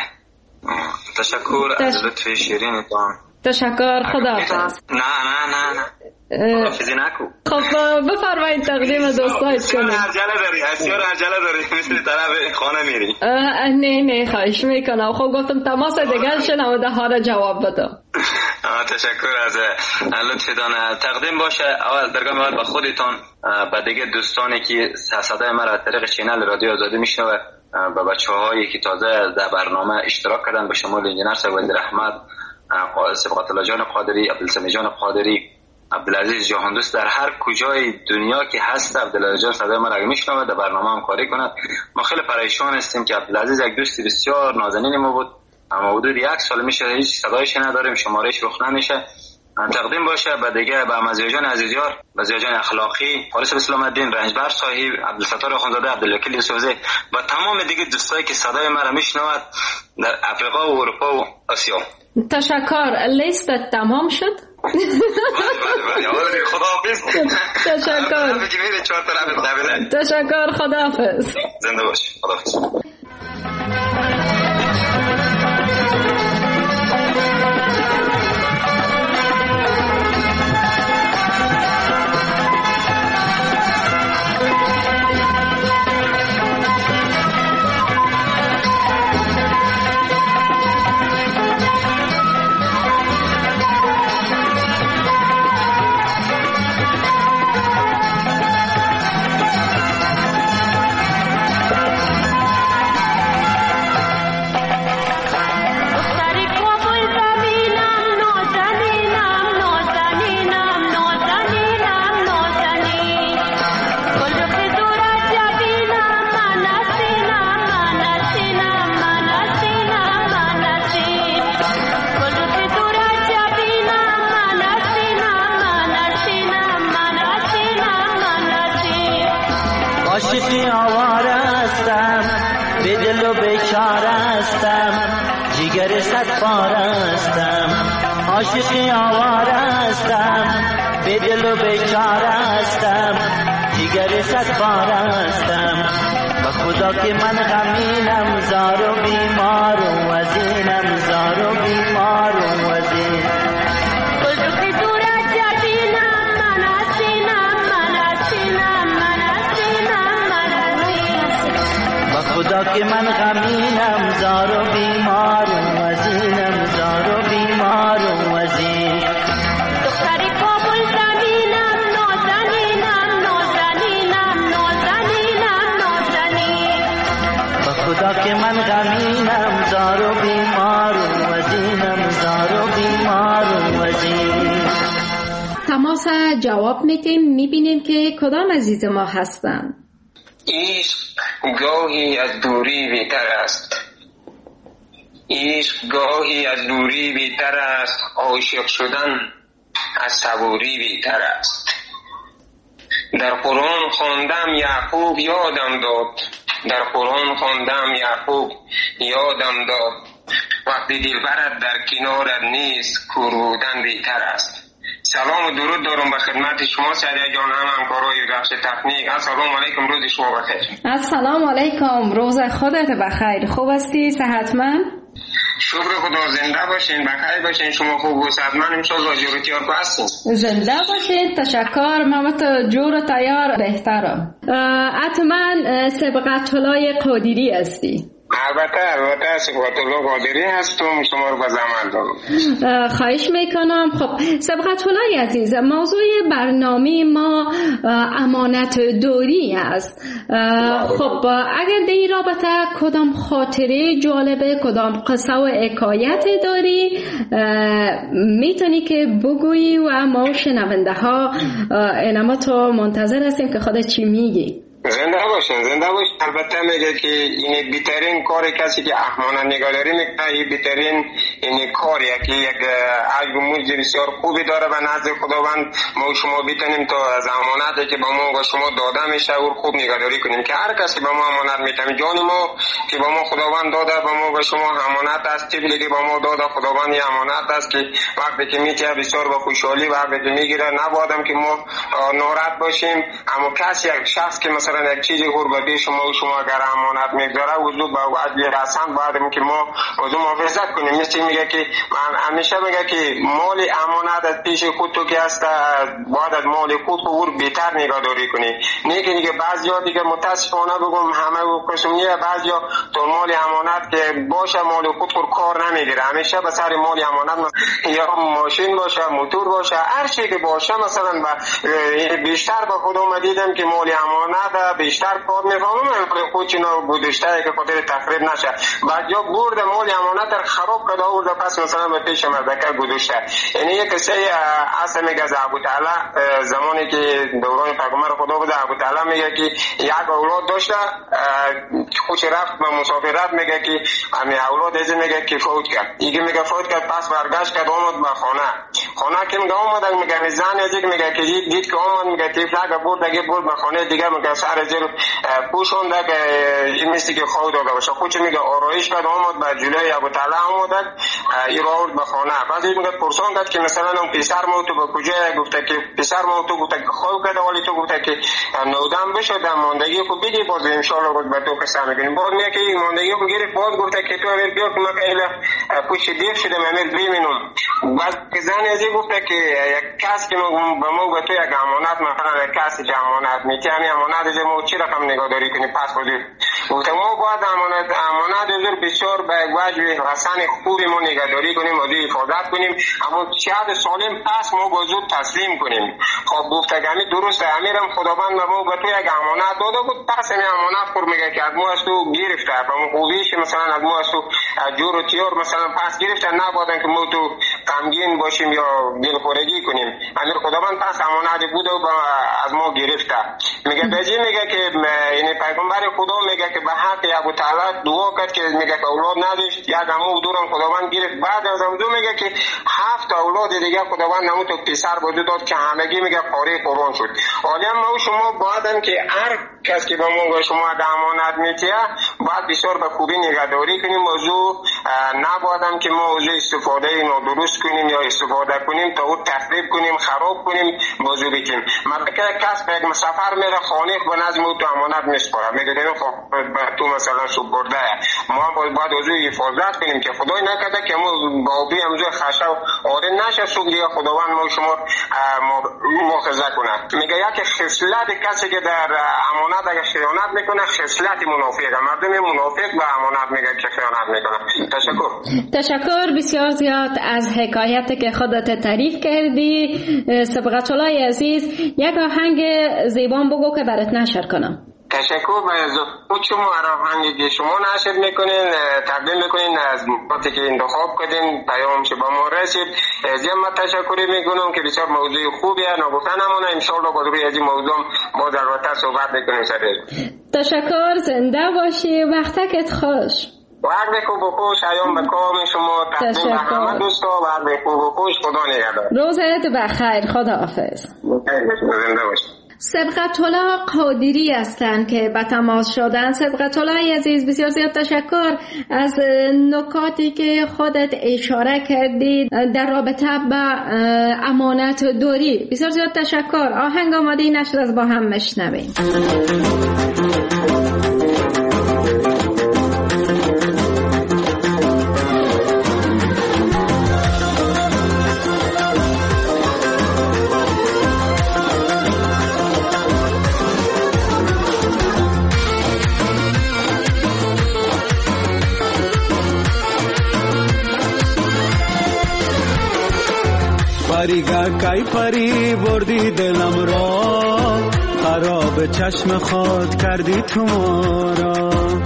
تشکر تش... از لطف شیرینتان. تشکر، خداحافظ. نه نه نه نه خداحافظی نکو. خب بفرمایید تقدیم دوستایت کنید. عجله داری؟ بسیار عجله داری؟ مثل طرف خانه میری؟ نه نه خواهش میکنم. خب گفتم تماس دیگر شنونده ها را جواب بدم. تشکر از لطفتان. تقدیم باشه اول درگاه اول به خودتان، به دیگه دوستانی که صدای ما را از طریق چینل رادیو آزادی میشنوه، به بچه‌هایی که تازه در برنامه اشتراک کردن به شمول انجینر سید رحمت، سبقت الله جان قادری، عبدالسمی جان قادری، عبدالعزیز جهاندوست، در هر کجای دنیا که هست عبدالعزیز جان صدای ما را میشنوه، در برنامه هم کاری کند. ما خیلی پریشان هستیم که عبدالعزیز یک دوست بسیار نازنین ما بود، اما حدود یک سال میشه هیچ صدایش نداریم، شمارش رخ نمیشه. تقدیم باشه به دیگه به مزیجان عزیزیار، مزیجان اخلاقی، حارس اسلام الدین، رنجبر صاحب، عبدالستار اخوندزاده، عبدالوکیل یوسفزی و تمام دیگه دوستایی که صدای ما را میشنوند در افریقا و اروپا و آسیا. تشکر. لیست تمام شد؟ خداحافظ. تشکر. تشکر، خداحافظ. زنده باش. خداحافظ. عاشقی آواره هستم، به دل و بیچاره هستم، جگر صد پاره هستم. عاشقی آواره هستم، به دل و بیچاره هستم، جگر صد پاره هستم. به خدا که من غمینم، زار و بیمار و وزینم، زار و بیمار و وزین. خدا که من غمینم، زار و بیمار و وزینم، زار و بیمار و وزین. دختری کابل زمینم، نازنینم، نازنینم، نازنینم، نازنین. به خدا که من غمینم، زار و بیمار و وزینم، زار و بیمار و وزین. تماس جواب میتیم، میبینیم که کدام عزیز ما هستن. عشق گاهی از دوری بهتر است، عشق گاهی از دوری بهتر است، عاشق شدن از صبوری بهتر است. در قرآن خواندم یعقوب یادم داد، در قرآن خواندم یعقوب یادم داد، وقتی دلبرت در کنارت نیست کور بودن بهتر است. سلام و درود دارم به خدمت شما سعدیه جان، هم همکارای بخش تکنیک. السلام علیکم، روز شما بخیر. السلام علیکم، روز خودت بخیر. خوب هستی؟ صحتمند؟ شکر خدا، زنده باشین، بخیر باشین، شما خوب و صحتمند انشالله، جور و تیار کو هستین. زنده باشین، تشکر. من تو جور و تیار بهترم. حتما سبقت الله قادری هستی؟ البته البته سبقت الله قادری هستم، شما رو به زحمت دارم. خواهش میکنم. خب سبقت الله عزیز، موضوع برنامه ما امانت داری است. خب اگر در این رابطه کدام خاطره جالبه، کدام قصه و حکایت داری میتونی که بگویی و ما شنونده ها اینما تو منتظر هستیم که خودت چی میگی. زنده باشین، زنده باشین. البته میگه که این بیترین کار کسی که احمانت نگهداری میکنه، این بیترین این کاریه که یک عجب و موجه بسیار خوبی داره به نزد خداوند. ما شما بیتونیم تا از امانتی که به ما و شما داده میشه او خوب نگهداری کنیم، که هر کسی به ما امانت میتونه. جان ما که به ما خداوند داده به ما و شما امانت است، طفلی که به ما داده خداوند امانت است که وقتی که میگه بسیار با خوشحالی وقتی که میگیره. نبودم که ما ناراحت باشیم، اما کسی یک شخص که مثلا یک چیزی غربتی شما و شما اگر امانت میگذاره وضو با وجه رسن بعدم که ما وضو محافظت کنیم. مثل میگه که من همیشه میگه که مال امانت از پیش خود تو که هست باید از مال خود خود بیتر نگهداری کنی. نه که دیگه بعضیا دیگه متاسفانه بگم همه قسمیه بعضیا تو مال امانت که باشه مال خود خود کار نمیگیره، همیشه به سر مال امانت یا ماشین باشه موتور باشه هر چی که باشه مثلا بیشتر با خودم دیدم که مال امانت بیشتر کار میفهمم خود چینا گذشته که خاطر تخریب نشه. بعد یا برد مال امانت رو خراب کرده و پس مثلا به پیش مردکه گذاشته. یعنی یک قصه اصلا میگه از ابو تعالی زمانی که دوران پیغمبر خدا بوده، ابو تعالی میگه که یک اولاد داشته خوش رفت به مسافرت، میگه که همین اولاد از میگه که فوت کرد. دیگه میگه فوت کرد پس برگشت کرد اومد به خانه. خانه که میگه اومد میگه زن از میگه که دید, دید که اومد میگه تفلک برد دیگه برد به خانه دیگه میگه سر زیر پوشونده که این مثل که خود داده باشه. خود میگه آرایش کرد اومد به جلوی ابو تعالی اومد این را آورد به خانه. بعد میگه پرسان کرد که مثلا اون پسر ما تو به کجا؟ گفته که پسر ما تو گفته که خواب کرده ولی تو گفته که نودم بشه در ماندگی خب بگی باز ان شاء الله به تو قسم میگیم. باز میگه که این ماندگی خب گیره باز گفته که تو اگر بیا که من خیلی پوش دیر شده من ببینم. بعد زن ازی گفته که یک کس که به ما به تو یک امانت مثلا یک کسی که امانت میکنه امانت از ما چی رقم نگهداری کنی پس بودی گفته ما باید امانت امانت از بسیار به وجه حسن خوبی ما نگهداری کنیم و حفاظت کنیم، اما شاید سالم پس ما با زود تسلیم کنیم. خب گفته که همین درسته، امیرم خداوند ما به تو یک امانت داده بود پس این امانت خور میگه که از ما از تو گرفته و خوبیش مثلا از ما از تو جور و تیار مثلا پس گرفته، نبودن که ما تو غمگین باشیم یا دلخورگی کنیم. امیر خداوند پس امانت بوده و از ما گرفته. میگه بجی میگه که این پیغمبر خدا میگه که به حق ابو تعالی دعا کرد که میگه که اولاد نداشت، یک امو دورم خداوند گرفت. بعد از اون دو میگه که هفت اولاد دیگه خداوند نمو تو پسر بود داد که همگی میگه قاری قرآن شد. حالا ما شما باید که هر کس که به ما شما امانت میتیه باید بسیار به خوبی نگهداری کنیم. موضوع نباید که ما موضوع استفاده نادرست کنیم یا استفاده کنیم تا او تخریب کنیم خراب کنیم موضوع بکنیم. مثلا کس به یک سفر میره خانه به نظم تو امانت میسپاره میگه به تو مثلا شو برده ما باید موضوع حفاظت کنیم که خدای نکرده که ما با بی موضوع خشب آره نشه سوق دیگه خداوند ما شما مؤاخذه کنه. میگه یک خصلت کسی که در امانت اگه خیانت میکنه خصلت منافقه. مردم منافق به امانت میگه که خیانت میکنه. تشکر. تشکر بسیار زیاد از حکایت که خودت تعریف کردی. سبقت الله عزیز یک آهنگ زیبان بگو که برات نشر کنم. تشکر به شما آهنگی که شما نشر میکنین تقدیم میکنین از وقتی که انتخاب کردین پیامش به ما رسید. از این من تشکر میکنم که بسیار موضوع خوبیه نگفتن همونه. ان شاء الله با روی از این موضوع با در وقت صحبت میکنیم. سر تشکر، زنده باشی، وقتت خوش. وقت خوب و خوش ایام به کام شما. تقدیم به همه دوستا وقت خوب و خوش. خدا نگهدار. روزت بخیر. خدا حافظ. زنده باشی. سبقت الله قادری هستند که به تماس شدن. سبقت الله عزیز بسیار زیاد تشکر از نکاتی که خودت اشاره کردید در رابطه با امانت داری. بسیار زیاد تشکر. آهنگ آماده، نشر از با هم مشنویم. پریگا کای پری بردی دلم را، خراب چشم خود کردی تو ما را.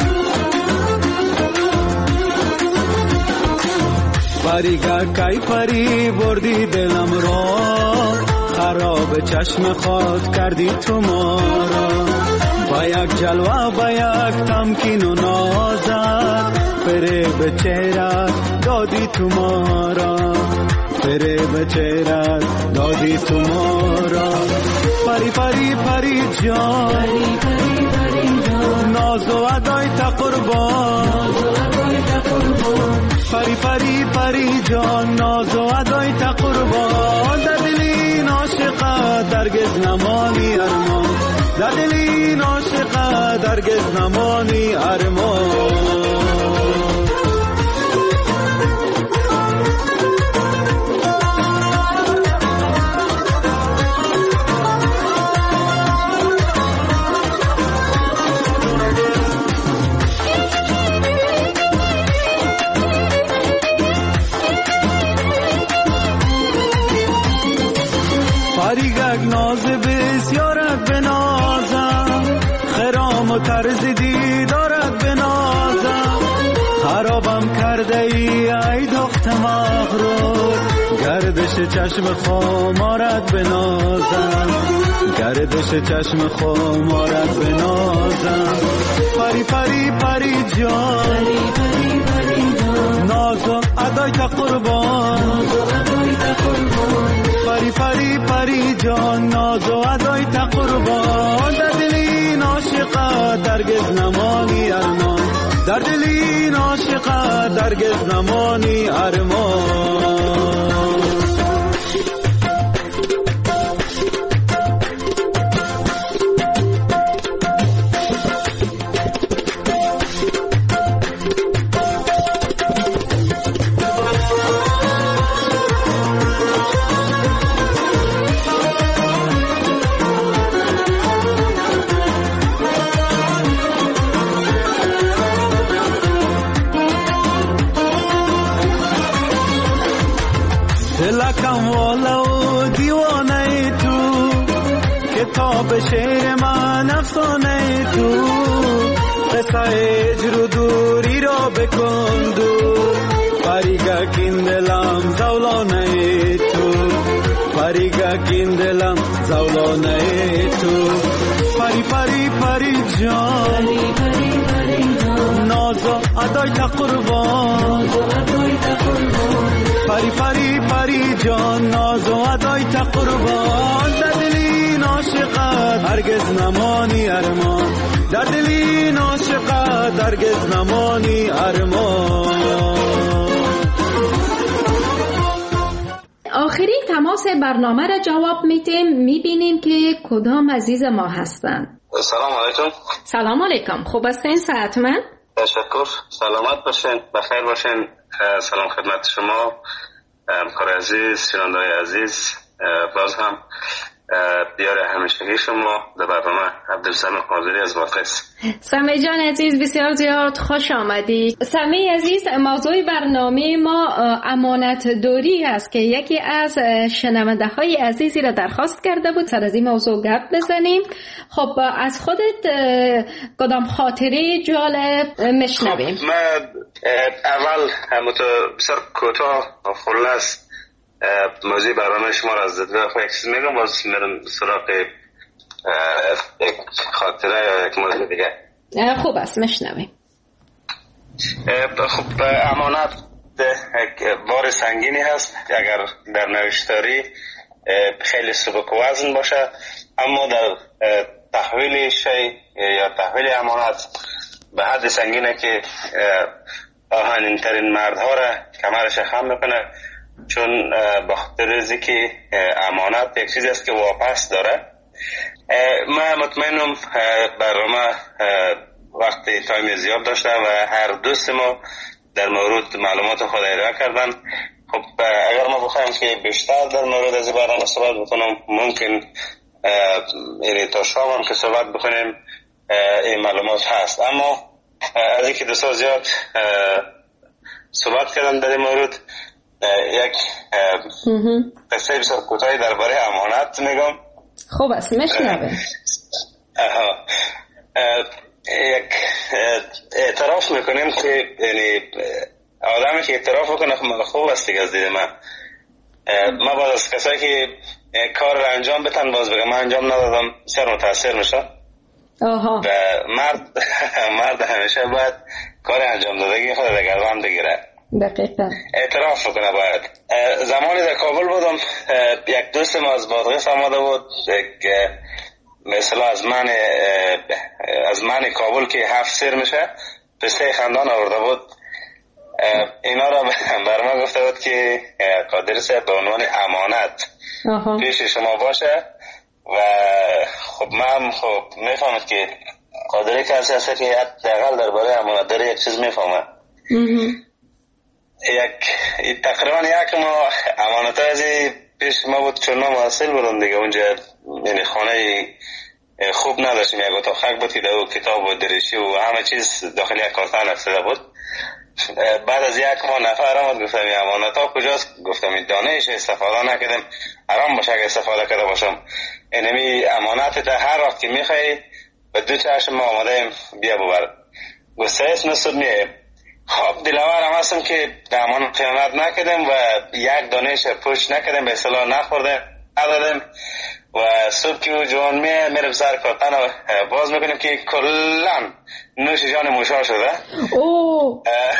پریگا کای پری بردی دلم را، خراب چشم خود کردی تو ما را. با یک جلوه با یک تمکین و نازت، فریب چهره دادی تو ما را، فریب چهره دادی تو ما را. پری پری پری جان، ناز و ادای تا قربان. پری پری پری جان، ناز و ادای تا قربان. در دلی عاشقه درگز نمانی ارمان، در دلی عاشقه درگز نمانی ارمان. پریگک ناز بسیارت بنازم، خرام و طرز دیدارت بنازم. خرابم کرده ای ای دخت مغرور، گردش چشم خمارت بنازم، گردش چشم خمارت بنازم. پری پری پری جان، نازو ادای تا قربان. پری پری پری جان، ناز و ادای تا قربان. در دلی عاشقه درگز نمانی ارمان، در دلی عاشقه درگز نمانی ارمان. دلکم والا و دیوانه تو، کتاب شعر من افسانه تو. قصه هجر و دوری را بکن دور، پریگکین دلم زولانه تو، پریگکین دلم زولانه تو. پری پری پری جان، نازا ادای تا قربان. پری پری پری جان، ناز و ادای تا قربان. در دلی عاشقه هرگز نمانی ارمان، در دلی عاشقه هرگز نمانی ارمان. آخرین تماس برنامه را جواب میدیم، میبینیم که کدام عزیز ما هستند. سلام علیکم. سلام علیکم. خوب هستین؟ صحتمند؟ تشکر. سلامت باشین، بخیر باشین. سلام خدمت شما همکار عزیز، شنونده‌های عزیز. باز هم دیار همیشگی شما در برنامه عبدالسمیع قادری از واقعس. سمیع جان عزیز بسیار زیاد خوش آمدید. سمیع عزیز، موضوع برنامه ما امانت داری است که یکی از شنونده های عزیزی را درخواست کرده بود سر از این موضوع گپ بزنیم. خب از خودت کدام خاطره جالب مشنویم؟ من اول همونطور بسیار کوتاه خلاص موضوع برنامه شما را از دیدگاه خود یک چیز میگم، باز میرم سراغ یک خاطره یا یک موضوع دیگه. خوب است، مشنویم. خب امانت یک بار سنگینی هست، اگر در نوشتاری خیلی سبک و وزن باشه اما در تحویل شی یا تحویل امانت به حد سنگینه که آهنین ترین مردها را کمرش خم میکنه، چون به خاطر ازی که امانت یک چیزی است که واپس داره. من مطمئنم برنامه وقتی تایم زیاد داشته و هر دوست ما در مورد معلومات خود ارائه کردن. خب اگر ما بخوایم که بیشتر در مورد از برنامه صحبت بکنم، ممکن یعنی تا شام هم که صحبت بکنیم این معلومات هست، اما از اینکه دوستا زیاد صحبت کردن در این مورد، یک قصه بسیار کوتاهی درباره امانت میگم. خوب است، میشنوم. یک اعتراف میکنیم که یعنی آدمی که اعتراف بکنه خوب است دیگه. از دید من ما باید از کسایی که کار را انجام بتن باز بگم من انجام ندادم بسیار متاثر میشه. آها. و مرد مرد همیشه باید کار انجام دادگی خود را گردن بگیره. دقیقا اعتراف بکنه. باید زمانی در کابل بودم، یک دوست ما از بادغیس آمده بود، یک مثلا از من از من کابل که هفت سر میشه پسته خندان آورده بود. اینا را بر ما گفته بود که قادر صاحب به عنوان امانت آها. پیش شما باشه. و خب من خب میفهمد که قادری کسی هست که حداقل درباره امانت داره یک چیز میفهمه. یک تقریبا یک ما امانت از پیش ما بود، چون ما محصل بودم دیگه اونجا، یعنی خانه خوب نداشتیم، یک اتاق خاک بود که دو کتاب و دریشی و همه چیز داخل یک کارتن افتاده بود. بعد از یک ماه نفر آمد گفتم این امانت ها کجاست؟ گفتم این دانش استفاده نکردم، حرام باشه که استفاده کرده باشم. اینمی امانت تا هر وقت که میخوایی به دو چشم ما آماده بیا ببر. گفت سیس نصد میه. خب دلاورم هستم که در امانت خیانت نکردم و یک دانش پشت نکردم، به اصطلاح نخوردم ندادم. و صبح که جوان میه میرم سر کارتن و باز میکنیم که کلن نوش جان موشا شده. اوه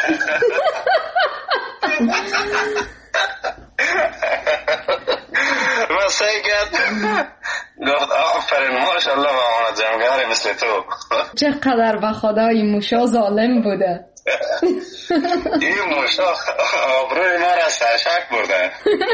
من سعی کرد گفت آفرین ماشاءالله و امانت جمعگاری مثل تو. چقدر به خدا این موشا ظالم بوده. این موشا آبروی ما را سرشک برده.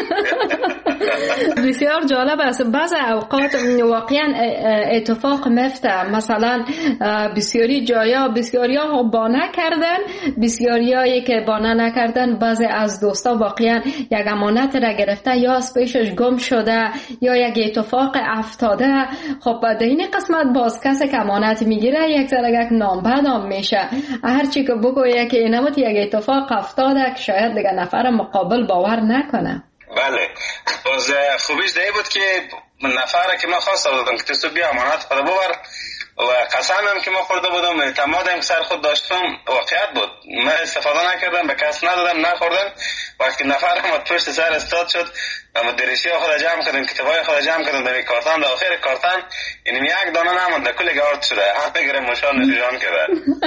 بسیار جالب است. بعض اوقات واقعا اتفاق میفته، مثلا بسیاری جایا بسیاری ها با نکردن، بسیاری هایی که با نکردن، بعضی از دوستا واقعا یک امانت را گرفته یا از پیشش گم شده یا یک اتفاق افتاده. خب در این قسمت باز کسی که امانت میگیره یک سر یک نامبدام میشه، هرچی که بگویه که نموت یک اتفاق افتاده که شاید دیگه نفر مقابل باور نکنه. بله، باز خوبیش دیگه بود که نفره که ما خواسته بودم که تو بیا امانت خود ببر و قسم هم که ما خورده بودم، اعتماد هم که سر خود داشتم واقعیت بود. من استفاده نکردم، به کس ندادم، نخوردم. وقتی نفر هم پشت سر استاد شد و دریشی خود جمع کردم، کتابای خود جمع کردم در کارتن، در آخر کارتن یعنی یک دانه نموند، در کل گارد شده، همه گره مشان نتیجان کرده.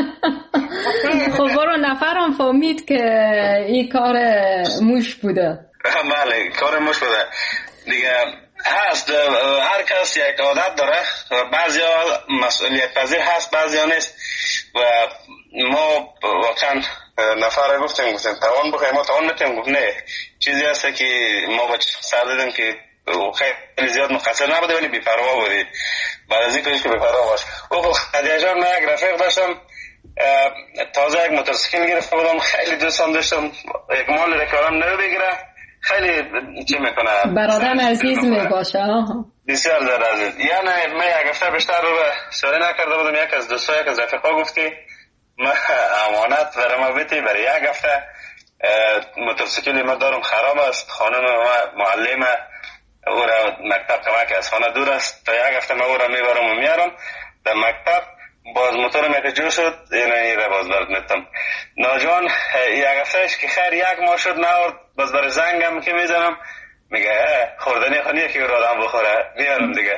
خب برو نفر هم فهمید که این کار موش بوده. بله کار موش بوده دیگه. هست هر کس یک عادت داره و بعضی ها مسئولیت پذیر هست، بعضی ها نیست. و ما واقعا نفر گفتیم گفتیم توان بخوایم، ما توان میتونیم. گفت نه، چیزی هست که ما با سر دیدیم که خیلی زیاد مقصر نبوده ولی بی‌پروا بودی. بعد از این کلیش که بی‌پروا باش. اوه خدیجه من یک رفیق داشتم، تازه یک موتورسیکل گرفته بودم، خیلی دوستم داشتم، یک مال رکارم نرو بگیره، خیلی چی میکنه برادرم عزیز میباشه. بسیار زیاد عزیز. یعنی من یک هفته بیشتر رو سوری نکرده بودم. یک از دوستا یک از رفیقا گفت که من امانت برای ما بیتی برای یک هفته موتورسیکل ما دارم خراب است، خانم ما معلم او را مکتب کمک از خانه دور است، تا یک هفته ما او را میبرم و میارم در مکتب. باز موتورم یک جو شد، یعنی را باز برد میتم ناجوان یک هفتهش که خیر یک ماه شد نورد. باز برای زنگم که میزنم میگه خوردنی خونیه که رو آدم بخوره میارم دیگه.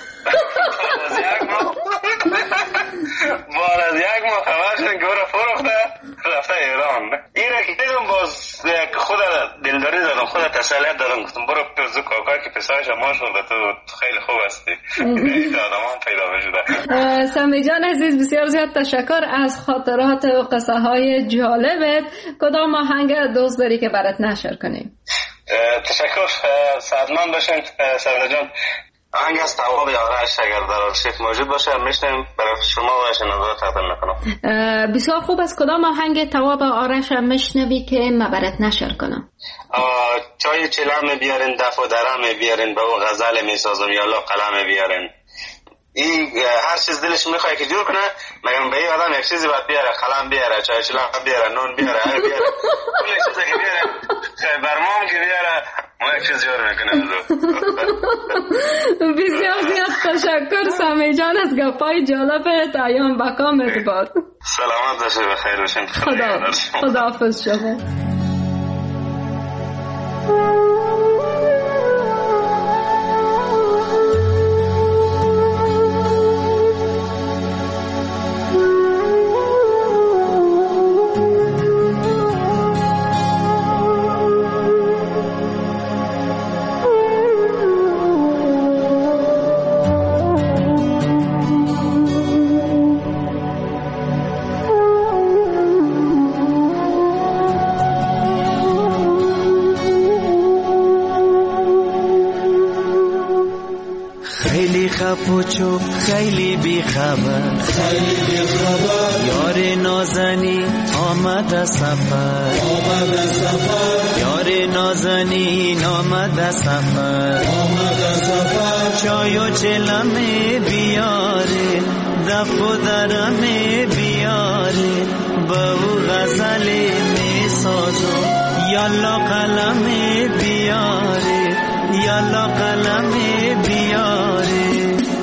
باز یک ماه باز از یک ماه خبر شد که او را فروخته رفته ایران. این را که دیدم باز خود دلداری دادم، خود تسلیت دادم، گفتم برو پیزو کاکا که پسرش ما شده، تو خیلی خوب هستی. این آدم هم پیدا بشده. سمی جان عزیز بسیار زیاد تشکر از خاطرات و قصه های جالبت. کدام آهنگ دوست داری که برات نشر کنیم؟ تشکر، سعدمند باشین سعد جان. آهنگ از تواب آرش اگر در آرشیف موجود باشه میشنیم برای شما و شنوندگان تقدیم میکنم. بسیار خوب. از کدام آهنگ تواب آرش میشنوی که من برات نشر کنم؟ چای چلم بیارین، دف و درم بیارین، به او غزل میسازم یا لا قلم بیارین. این هر چیز دلش میخواد که جور کنه، مگر به این آدم یک چیزی باید بیاره، قلم بیاره، چای چلم بیاره، نون بیاره، هر بیاره، کل چیزی که بیاره، برمام که بیاره، ما یک چیز جور میکنه. بسیار زیاد تشکر سمی جان از گپای جالبت. ایام بکامت باد. سلامت باشید، بخیر باشین. خدا خداحافظ شما. پوچو خیلی بی خبر، خیلی بی خبر، یار نازنی آمد سفر، آمد سفر، یار نازنین آمد سفر، آمد سفر، چای و چلم بیاره، دف و درم بیاره، به او غزل می سازم، یالا قلم بیاره، یالا قلم بیاره.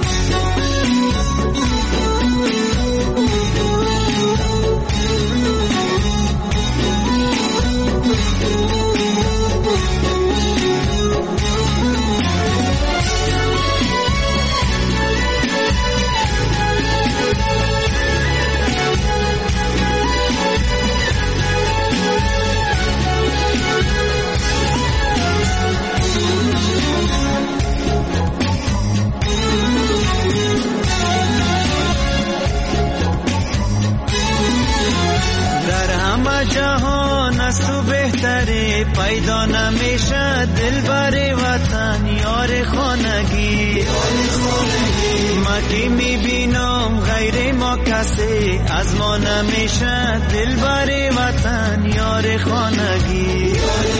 جهان از تو بهتره، پیدا نمیشه دلبر وطن یار خانگی. ما که میبینم غیر ما کسی، از ما نمیشه دلبر وطن یار خانگی.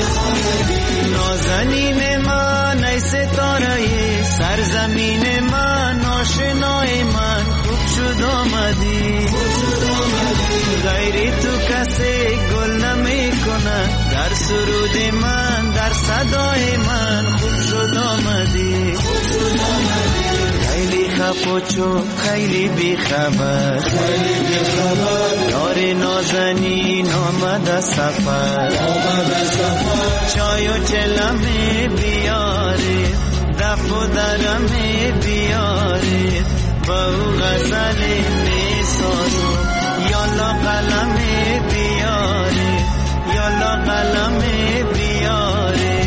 نازنین من ای ستاره سرزمین من، آشنای من خوب شد آمدی. غیری تو کسی گل نمی کنه، در سرود من در صدای من خوب شد آمدی. خیلی خفوچو خیلی بی خبر، خیلی بی خبر، یار نازنین آمد سفر، آمد سفر، چای و چلم بیاره، دف و درم بیاره، با او غزل می سازم، یالا قلم بیاره، یالا قلم بیاره.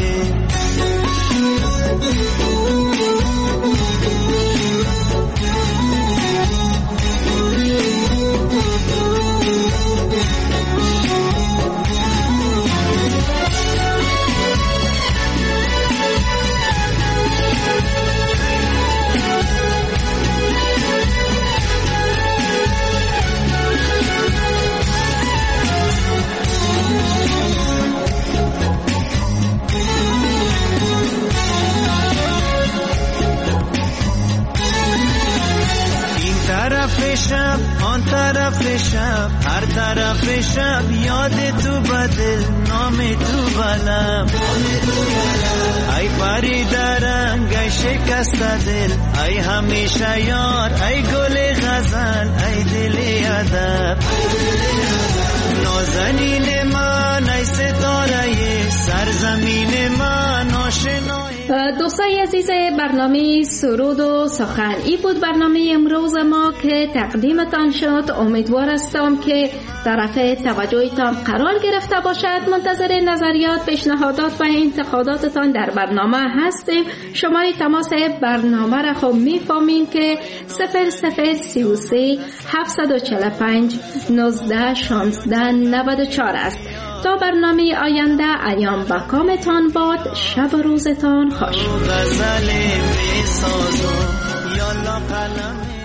طرف شب آن طرف شب، هر طرف شب یاد تو بدل، نام تو بلم. ای پری درنگ ای شکست دل، ای همیشه یار، ای گل غزل، ای دل ادب. نازنین من ای ستاره سرزمین من، آشنای دوستای عزیز برنامه سرود و سخن، ای بود برنامه امروز ما که تقدیمتان شد. امیدوار هستم که طرف توجهتان قرار گرفته باشد. منتظر نظریات، پیشنهادات و انتقاداتتان در برنامه هستیم. شماره تماس برنامه را خب میفهمین که صفر صفر سی و سه هفتصد و چهل و پنج نوزده شانزده نود و چهار است. تا برنامه آینده ایام با کامتان باد. شب و روزتان خوش.